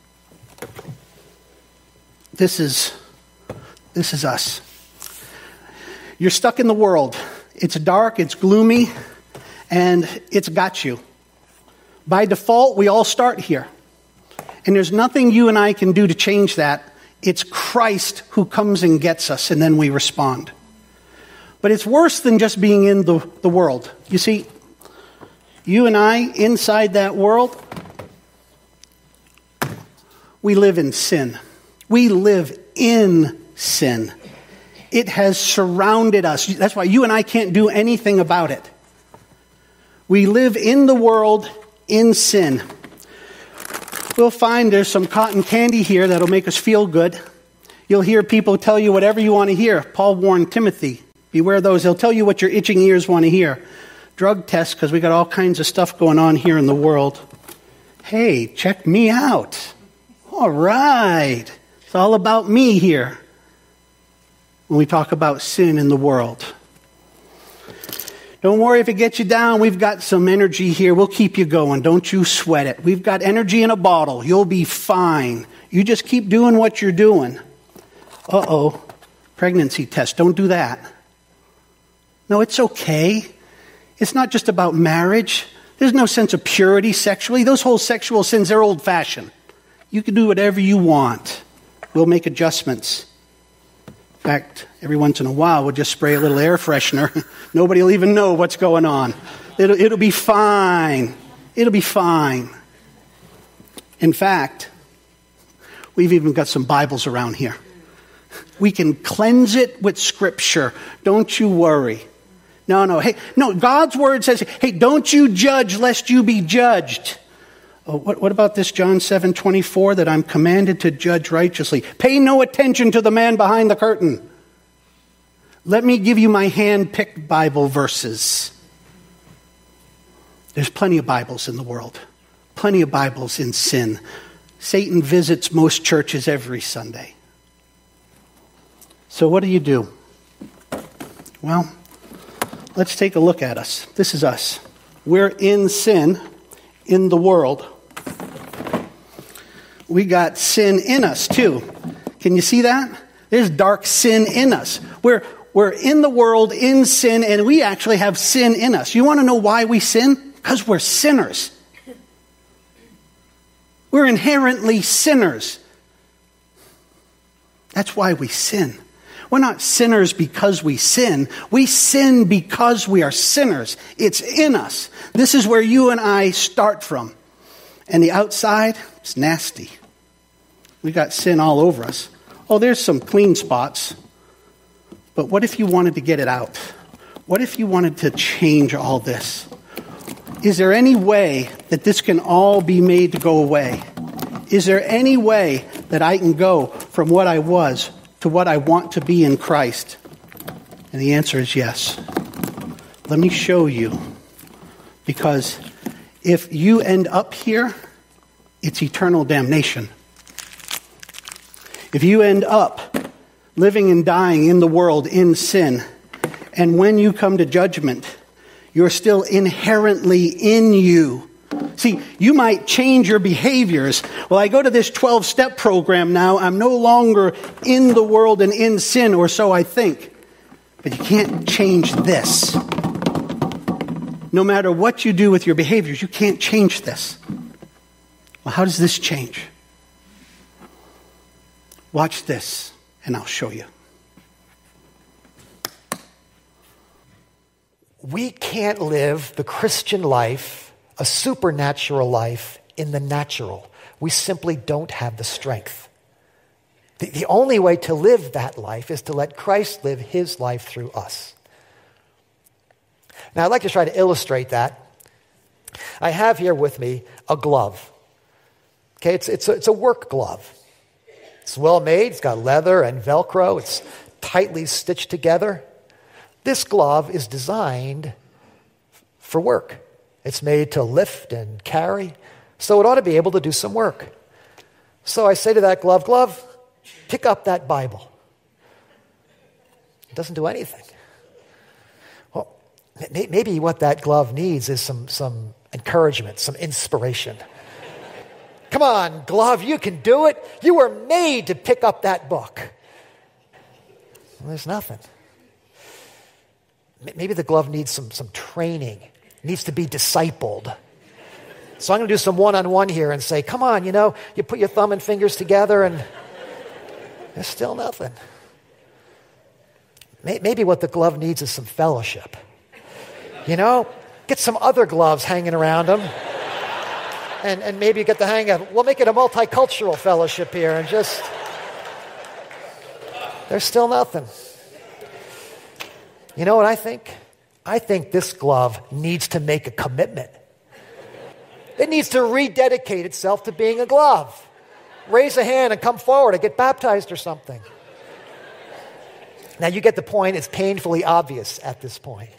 this is us. You're stuck in the world. It's dark, it's gloomy, and it's got you. By default, we all start here. And there's nothing you and I can do to change that. It's Christ who comes and gets us, and then we respond. But it's worse than just being in the world. You see, you and I, inside that world, we live in sin. We live in sin. It has surrounded us. That's why you and I can't do anything about it. We live in the world in sin. We'll find there's some cotton candy here that'll make us feel good. You'll hear people tell you whatever you want to hear. Paul warned Timothy, beware those. They'll tell you what your itching ears want to hear. Drug tests, because we got all kinds of stuff going on here in the world. Hey, check me out. All right. It's all about me here when we talk about sin in the world. Don't worry if it gets you down. We've got some energy here. We'll keep you going. Don't you sweat it. We've got energy in a bottle. You'll be fine. You just keep doing what you're doing. Uh-oh. Pregnancy test. Don't do that. No, it's okay. It's not just about marriage. There's no sense of purity sexually. Those whole sexual sins, they're old-fashioned. You can do whatever you want. We'll make adjustments. In fact, every once in a while, we'll just spray a little air freshener. Nobody will even know what's going on. It'll be fine. It'll be fine. In fact, we've even got some Bibles around here. We can cleanse it with Scripture. Don't you worry. No. Hey, no, God's Word says, hey, don't you judge lest you be judged. Oh, what about this John 7:24, that I'm commanded to judge righteously? Pay no attention to the man behind the curtain. Let me give you my hand-picked Bible verses. There's plenty of Bibles in the world. Plenty of Bibles in sin. Satan visits most churches every Sunday. So what do? Well, let's take a look at us. This is us. We're in sin in the world. We got sin in us too. Can you see that? There's dark sin in us. We're in the world in sin, and we actually have sin in us. You want to know why we sin? Because we're sinners. We're inherently sinners. That's why we sin. We're not sinners because we sin. We sin because we are sinners. It's in us. This is where you and I start from. And the outside, it's nasty. We got sin all over us. Oh, there's some clean spots. But what if you wanted to get it out? What if you wanted to change all this? Is there any way that this can all be made to go away? Is there any way that I can go from what I was to what I want to be in Christ? And the answer is yes. Let me show you. Because if you end up here, it's eternal damnation. If you end up living and dying in the world in sin, and when you come to judgment, you're still inherently in you. See, you might change your behaviors. Well, I go to this 12-step program now. I'm no longer in the world and in sin, or so I think. But you can't change this. No matter what you do with your behaviors, you can't change this. Well, how does this change? Watch this, and I'll show you. We can't live the Christian life, a supernatural life, in the natural. We simply don't have the strength. The only way to live that life is to let Christ live his life through us. Now, I'd like to try to illustrate that. I have here with me a glove. Okay, it's a work glove. It's well made. It's got leather and Velcro. It's tightly stitched together. This glove is designed for work. It's made to lift and carry, so it ought to be able to do some work. So I say to that glove, pick up that Bible. It doesn't do anything. Well, maybe what that glove needs is some encouragement, some inspiration. Come on, glove, you can do it. You were made to pick up that book. Well, there's nothing. Maybe the glove needs some training. It needs to be discipled. So I'm going to do some one-on-one here and say, come on, you put your thumb and fingers together and there's still nothing. Maybe what the glove needs is some fellowship. Get some other gloves hanging around them. And maybe you get the hang of it. We'll make it a multicultural fellowship here and just... There's still nothing. You know what I think? I think this glove needs to make a commitment. It needs to rededicate itself to being a glove. Raise a hand and come forward and get baptized or something. Now you get the point. It's painfully obvious at this point.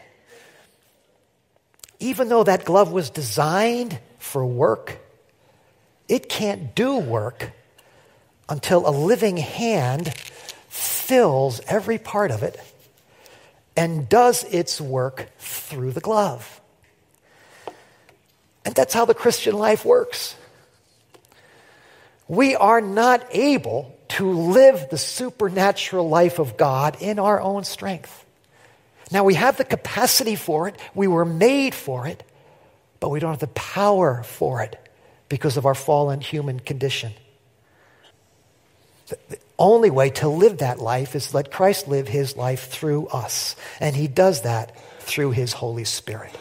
Even though that glove was designed for work, it can't do work until a living hand fills every part of it and does its work through the glove. And that's how the Christian life works. We are not able to live the supernatural life of God in our own strength. Now, we have the capacity for it. We were made for it. But we don't have the power for it because of our fallen human condition. The only way to live that life is to let Christ live his life through us. And he does that through his Holy Spirit.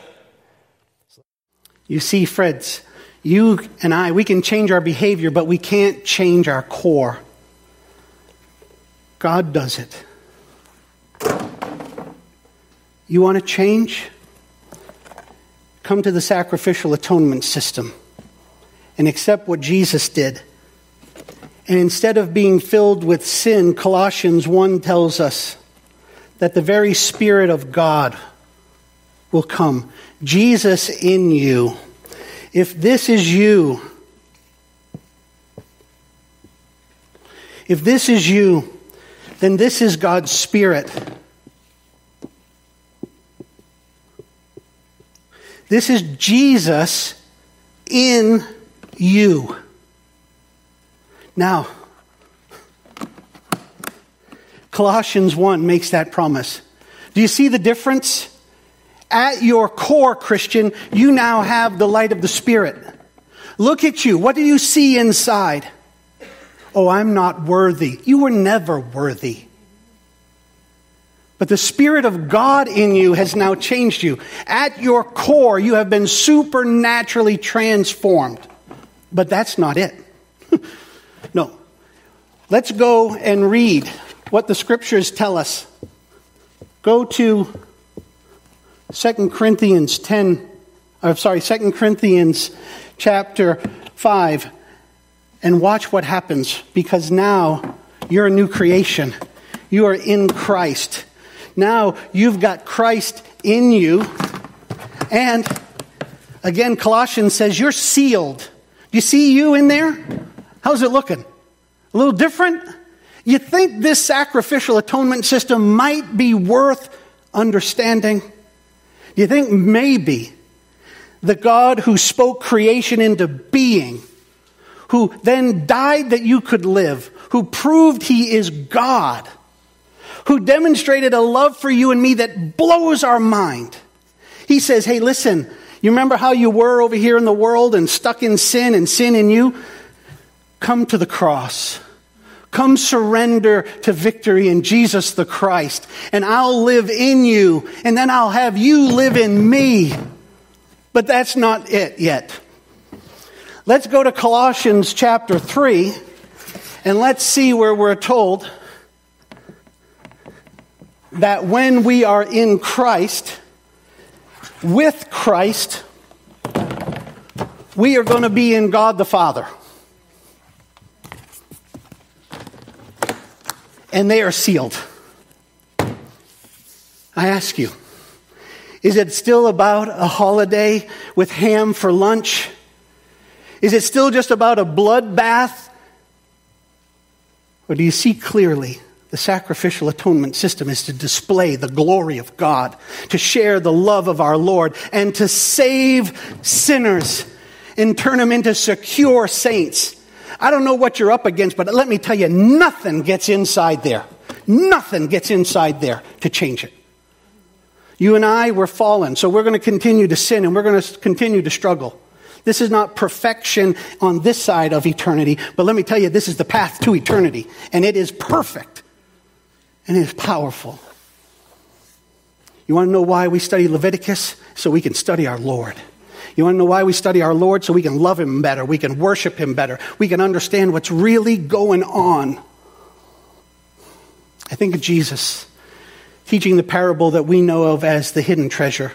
You see, friends, you and I, we can change our behavior, but we can't change our core. God does it. You want to change? Come to the sacrificial atonement system and accept what Jesus did. And instead of being filled with sin, Colossians 1 tells us that the very Spirit of God will come. Jesus in you. If this is you, then this is God's Spirit. This is Jesus in you. Now, Colossians 1 makes that promise. Do you see the difference? At your core, Christian, you now have the light of the Spirit. Look at you. What do you see inside? Oh, I'm not worthy. You were never worthy. But the Spirit of God in you has now changed you. At your core, you have been supernaturally transformed. But that's not it. No. Let's go and read what the Scriptures tell us. Go to 2 Corinthians chapter 5 and watch what happens, because now you're a new creation. You are in Christ. Now you've got Christ in you. And again, Colossians says you're sealed. Do you see you in there? How's it looking? A little different? You think this sacrificial atonement system might be worth understanding? You think maybe the God who spoke creation into being, who then died that you could live, who proved he is God, who demonstrated a love for you and me that blows our mind. He says, hey, listen, you remember how you were over here in the world and stuck in sin and sin in you? Come to the cross. Come surrender to victory in Jesus the Christ, and I'll live in you, and then I'll have you live in me. But that's not it yet. Let's go to Colossians chapter 3, and let's see where we're told that when we are in Christ, with Christ, we are going to be in God the Father. And they are sealed. I ask you, is it still about a holiday with ham for lunch? Is it still just about a bloodbath? Or do you see clearly the sacrificial atonement system is to display the glory of God, to share the love of our Lord, and to save sinners and turn them into secure saints? I don't know what you're up against, but let me tell you, nothing gets inside there. Nothing gets inside there to change it. You and I, we're fallen, so we're going to continue to sin and we're going to continue to struggle. This is not perfection on this side of eternity, but let me tell you, this is the path to eternity, and it is perfect, and it is powerful. You want to know why we study Leviticus? So we can study our Lord. You want to know why we study our Lord? So we can love him better. We can worship him better. We can understand what's really going on. I think of Jesus teaching the parable that we know of as the hidden treasure.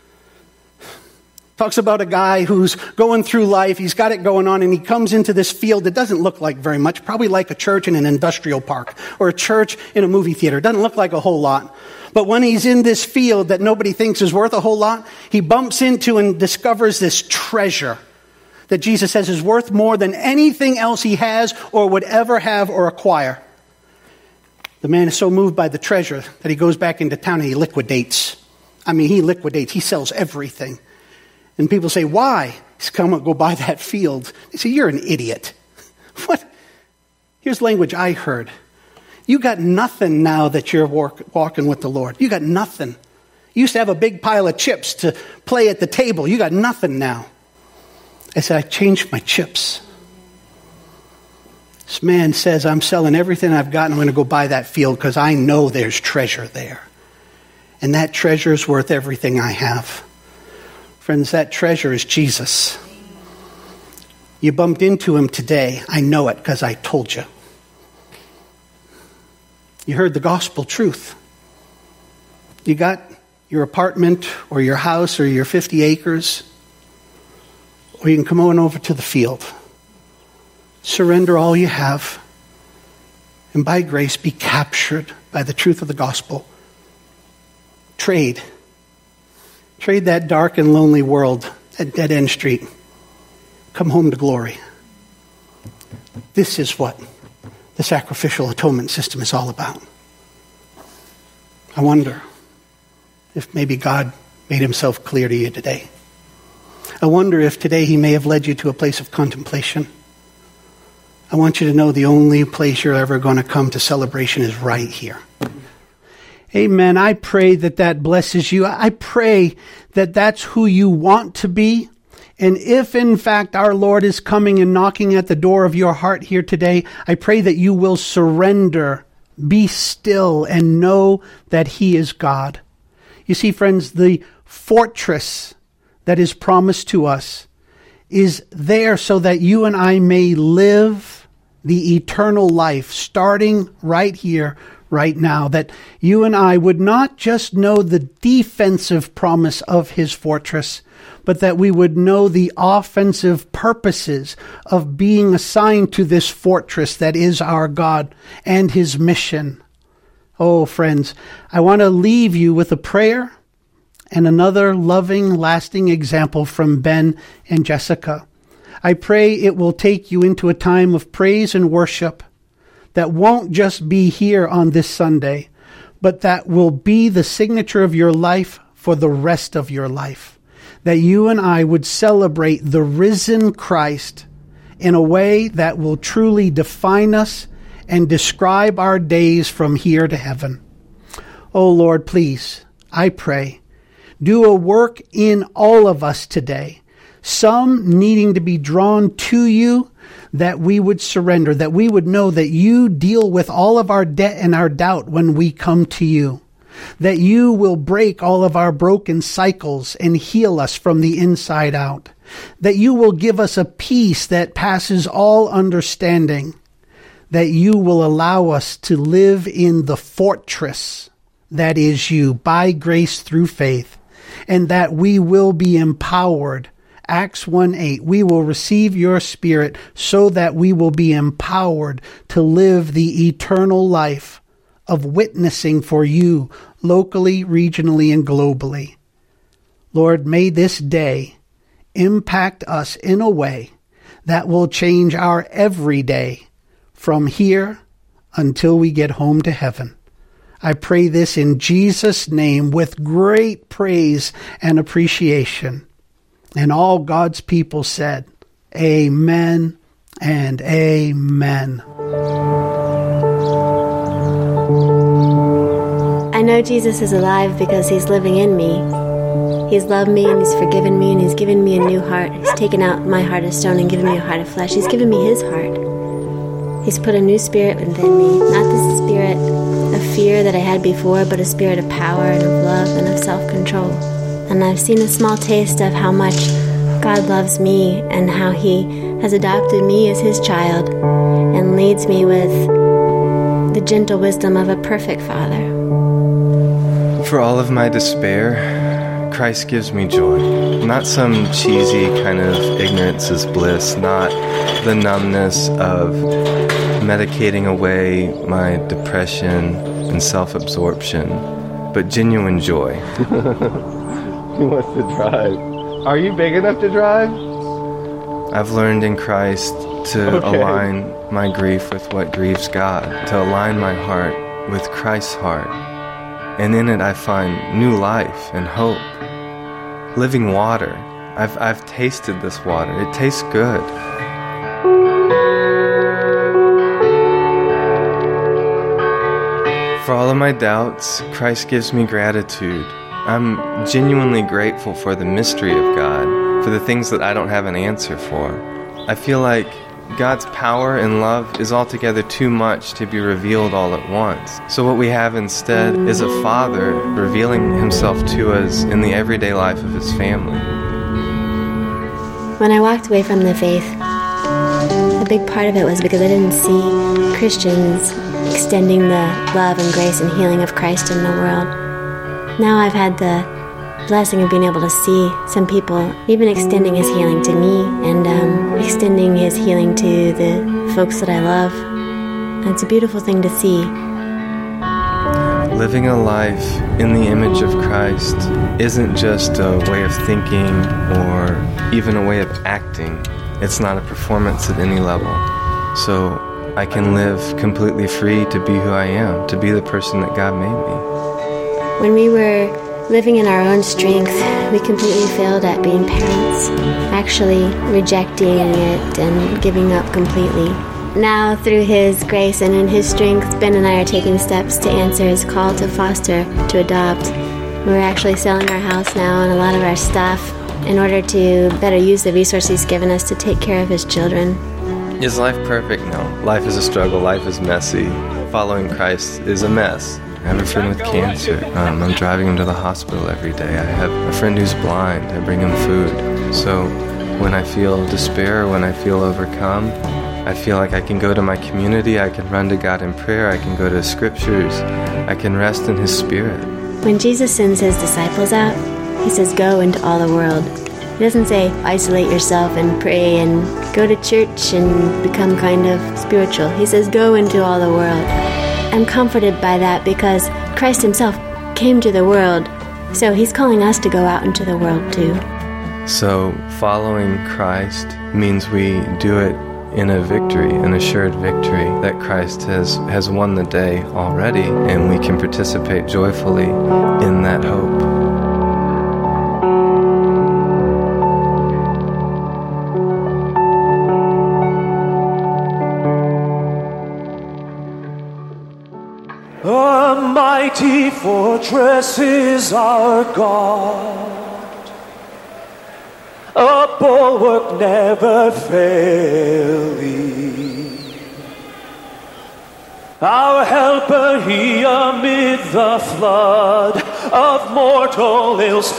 Talks about a guy who's going through life. He's got it going on, and he comes into this field that doesn't look like very much, probably like a church in an industrial park or a church in a movie theater. It doesn't look like a whole lot. But when he's in this field that nobody thinks is worth a whole lot, he bumps into and discovers this treasure that Jesus says is worth more than anything else he has or would ever have or acquire. The man is so moved by the treasure that he goes back into town and he liquidates. He sells everything. And people say, why? He's come and go buy that field. They say, you're an idiot. What? Here's language I heard. You got nothing now that you're walking with the Lord. You got nothing. You used to have a big pile of chips to play at the table. You got nothing now. I said, I changed my chips. This man says, I'm selling everything I've got and I'm going to go buy that field because I know there's treasure there. And that treasure is worth everything I have. Friends, that treasure is Jesus. You bumped into him today. I know it because I told you. You heard the gospel truth. You got your apartment or your house or your 50 acres. Or you can come on over to the field. Surrender all you have. And by grace, be captured by the truth of the gospel. Trade that dark and lonely world, that dead-end street. Come home to glory. This is what the sacrificial atonement system is all about. I wonder if maybe God made himself clear to you today. I wonder if today he may have led you to a place of contemplation. I want you to know the only place you're ever going to come to celebration is right here. Amen. I pray that blesses you. I pray that that's who you want to be. And if in fact our Lord is coming and knocking at the door of your heart here today, I pray that you will surrender, be still, and know that he is God. You see, friends, the fortress that is promised to us is there so that you and I may live the eternal life starting right here, right now, that you and I would not just know the defensive promise of his fortress, but that we would know the offensive purposes of being assigned to this fortress that is our God and his mission. Oh, friends, I want to leave you with a prayer and another loving, lasting example from Ben and Jessica. I pray it will take you into a time of praise and worship that won't just be here on this Sunday, but that will be the signature of your life for the rest of your life. That you and I would celebrate the risen Christ in a way that will truly define us and describe our days from here to heaven. Oh Lord, please, I pray, do a work in all of us today. Some needing to be drawn to you, that we would surrender, that we would know that you deal with all of our debt and our doubt when we come to you, that you will break all of our broken cycles and heal us from the inside out, that you will give us a peace that passes all understanding, that you will allow us to live in the fortress that is you by grace through faith, and that we will be empowered. Acts 1:8, we will receive your Spirit so that we will be empowered to live the eternal life of witnessing for you locally, regionally, and globally. Lord, may this day impact us in a way that will change our everyday from here until we get home to heaven. I pray this in Jesus' name with great praise and appreciation. And all God's people said, amen and amen. I know Jesus is alive because he's living in me. He's loved me and he's forgiven me and he's given me a new heart. He's taken out my heart of stone and given me a heart of flesh. He's given me his heart. He's put a new spirit within me. Not the spirit of fear that I had before, but a spirit of power and of love and of self-control. And I've seen a small taste of how much God loves me and how he has adopted me as his child and leads me with the gentle wisdom of a perfect father. For all of my despair, Christ gives me joy. Not some cheesy kind of ignorance is bliss, not the numbness of medicating away my depression and self-absorption, but genuine joy. He wants to drive. Are you big enough to drive? I've learned in Christ to align my grief with what grieves God, to align my heart with Christ's heart, and in it I find new life and hope. Living water. I've tasted this water. It tastes good. For all of my doubts, Christ gives me gratitude. I'm genuinely grateful for the mystery of God, for the things that I don't have an answer for. I feel like God's power and love is altogether too much to be revealed all at once. So what we have instead is a Father revealing himself to us in the everyday life of his family. When I walked away from the faith, a big part of it was because I didn't see Christians extending the love and grace and healing of Christ in the world. Now I've had the blessing of being able to see some people even extending his healing to me and extending his healing to the folks that I love. And it's a beautiful thing to see. Living a life in the image of Christ isn't just a way of thinking or even a way of acting. It's not a performance at any level. So I can live completely free to be who I am, to be the person that God made me. When we were living in our own strength, we completely failed at being parents, actually rejecting it and giving up completely. Now, through his grace and in his strength, Ben and I are taking steps to answer his call to foster, to adopt. We're actually selling our house now and a lot of our stuff in order to better use the resources he's given us to take care of his children. Is life perfect? No. Life is a struggle. Life is messy. Following Christ is a mess. I have a friend with cancer. I'm driving him to the hospital every day. I have a friend who's blind. I bring him food. So when I feel despair, when I feel overcome, I feel like I can go to my community, I can run to God in prayer, I can go to scriptures, I can rest in his spirit. When Jesus sends his disciples out, he says, go into all the world. He doesn't say, isolate yourself and pray and go to church and become kind of spiritual. He says, go into all the world. I'm comforted by that because Christ himself came to the world, so he's calling us to go out into the world too. So following Christ means we do it in a victory, an assured victory that Christ has won the day already, and we can participate joyfully in that hope. A mighty fortress is our God, a bulwark never failing. Our helper, he amid the flood of mortal ills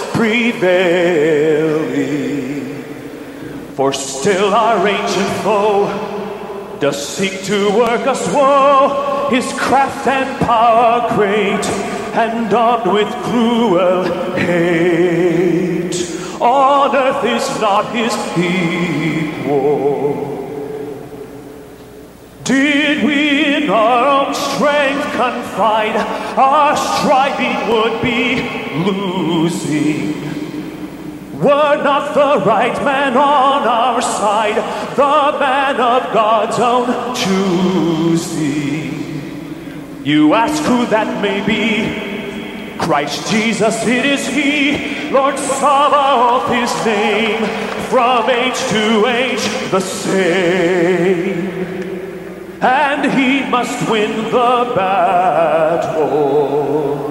prevailing. For still our ancient foe does seek to work us woe, his craft and power great, and armed with cruel hate. On earth is not his equal. Did we in our own strength confide, our striving would be losing. Were not the right man on our side, the man of God's own choosing. You ask who that may be? Christ Jesus, it is he, Lord Sabaoth his name, from age to age the same. And he must win the battle.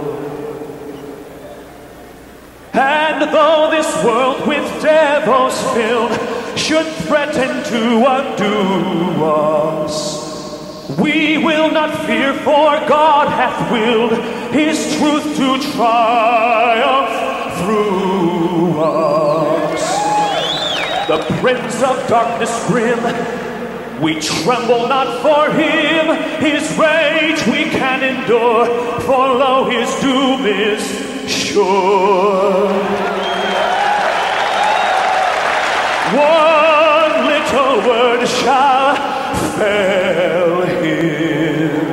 And though this world with devils filled should threaten to undo us, we will not fear, for God hath willed his truth to triumph through us. The prince of darkness grim, we tremble not for him. His rage we can endure, for lo, his doom is sure. One little word shall fail him.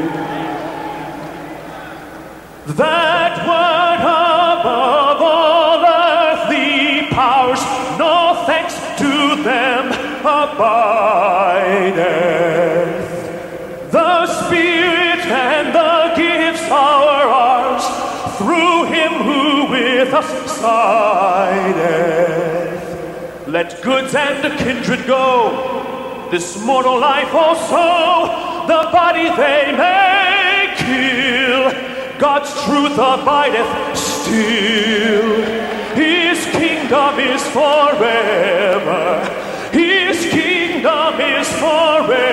That word above all earthly powers, no thanks to them abideth. The Spirit and the gifts with us sideth. Let goods and a kindred go, this mortal life also, the body they may kill. God's truth abideth still. His kingdom is forever. His kingdom is forever.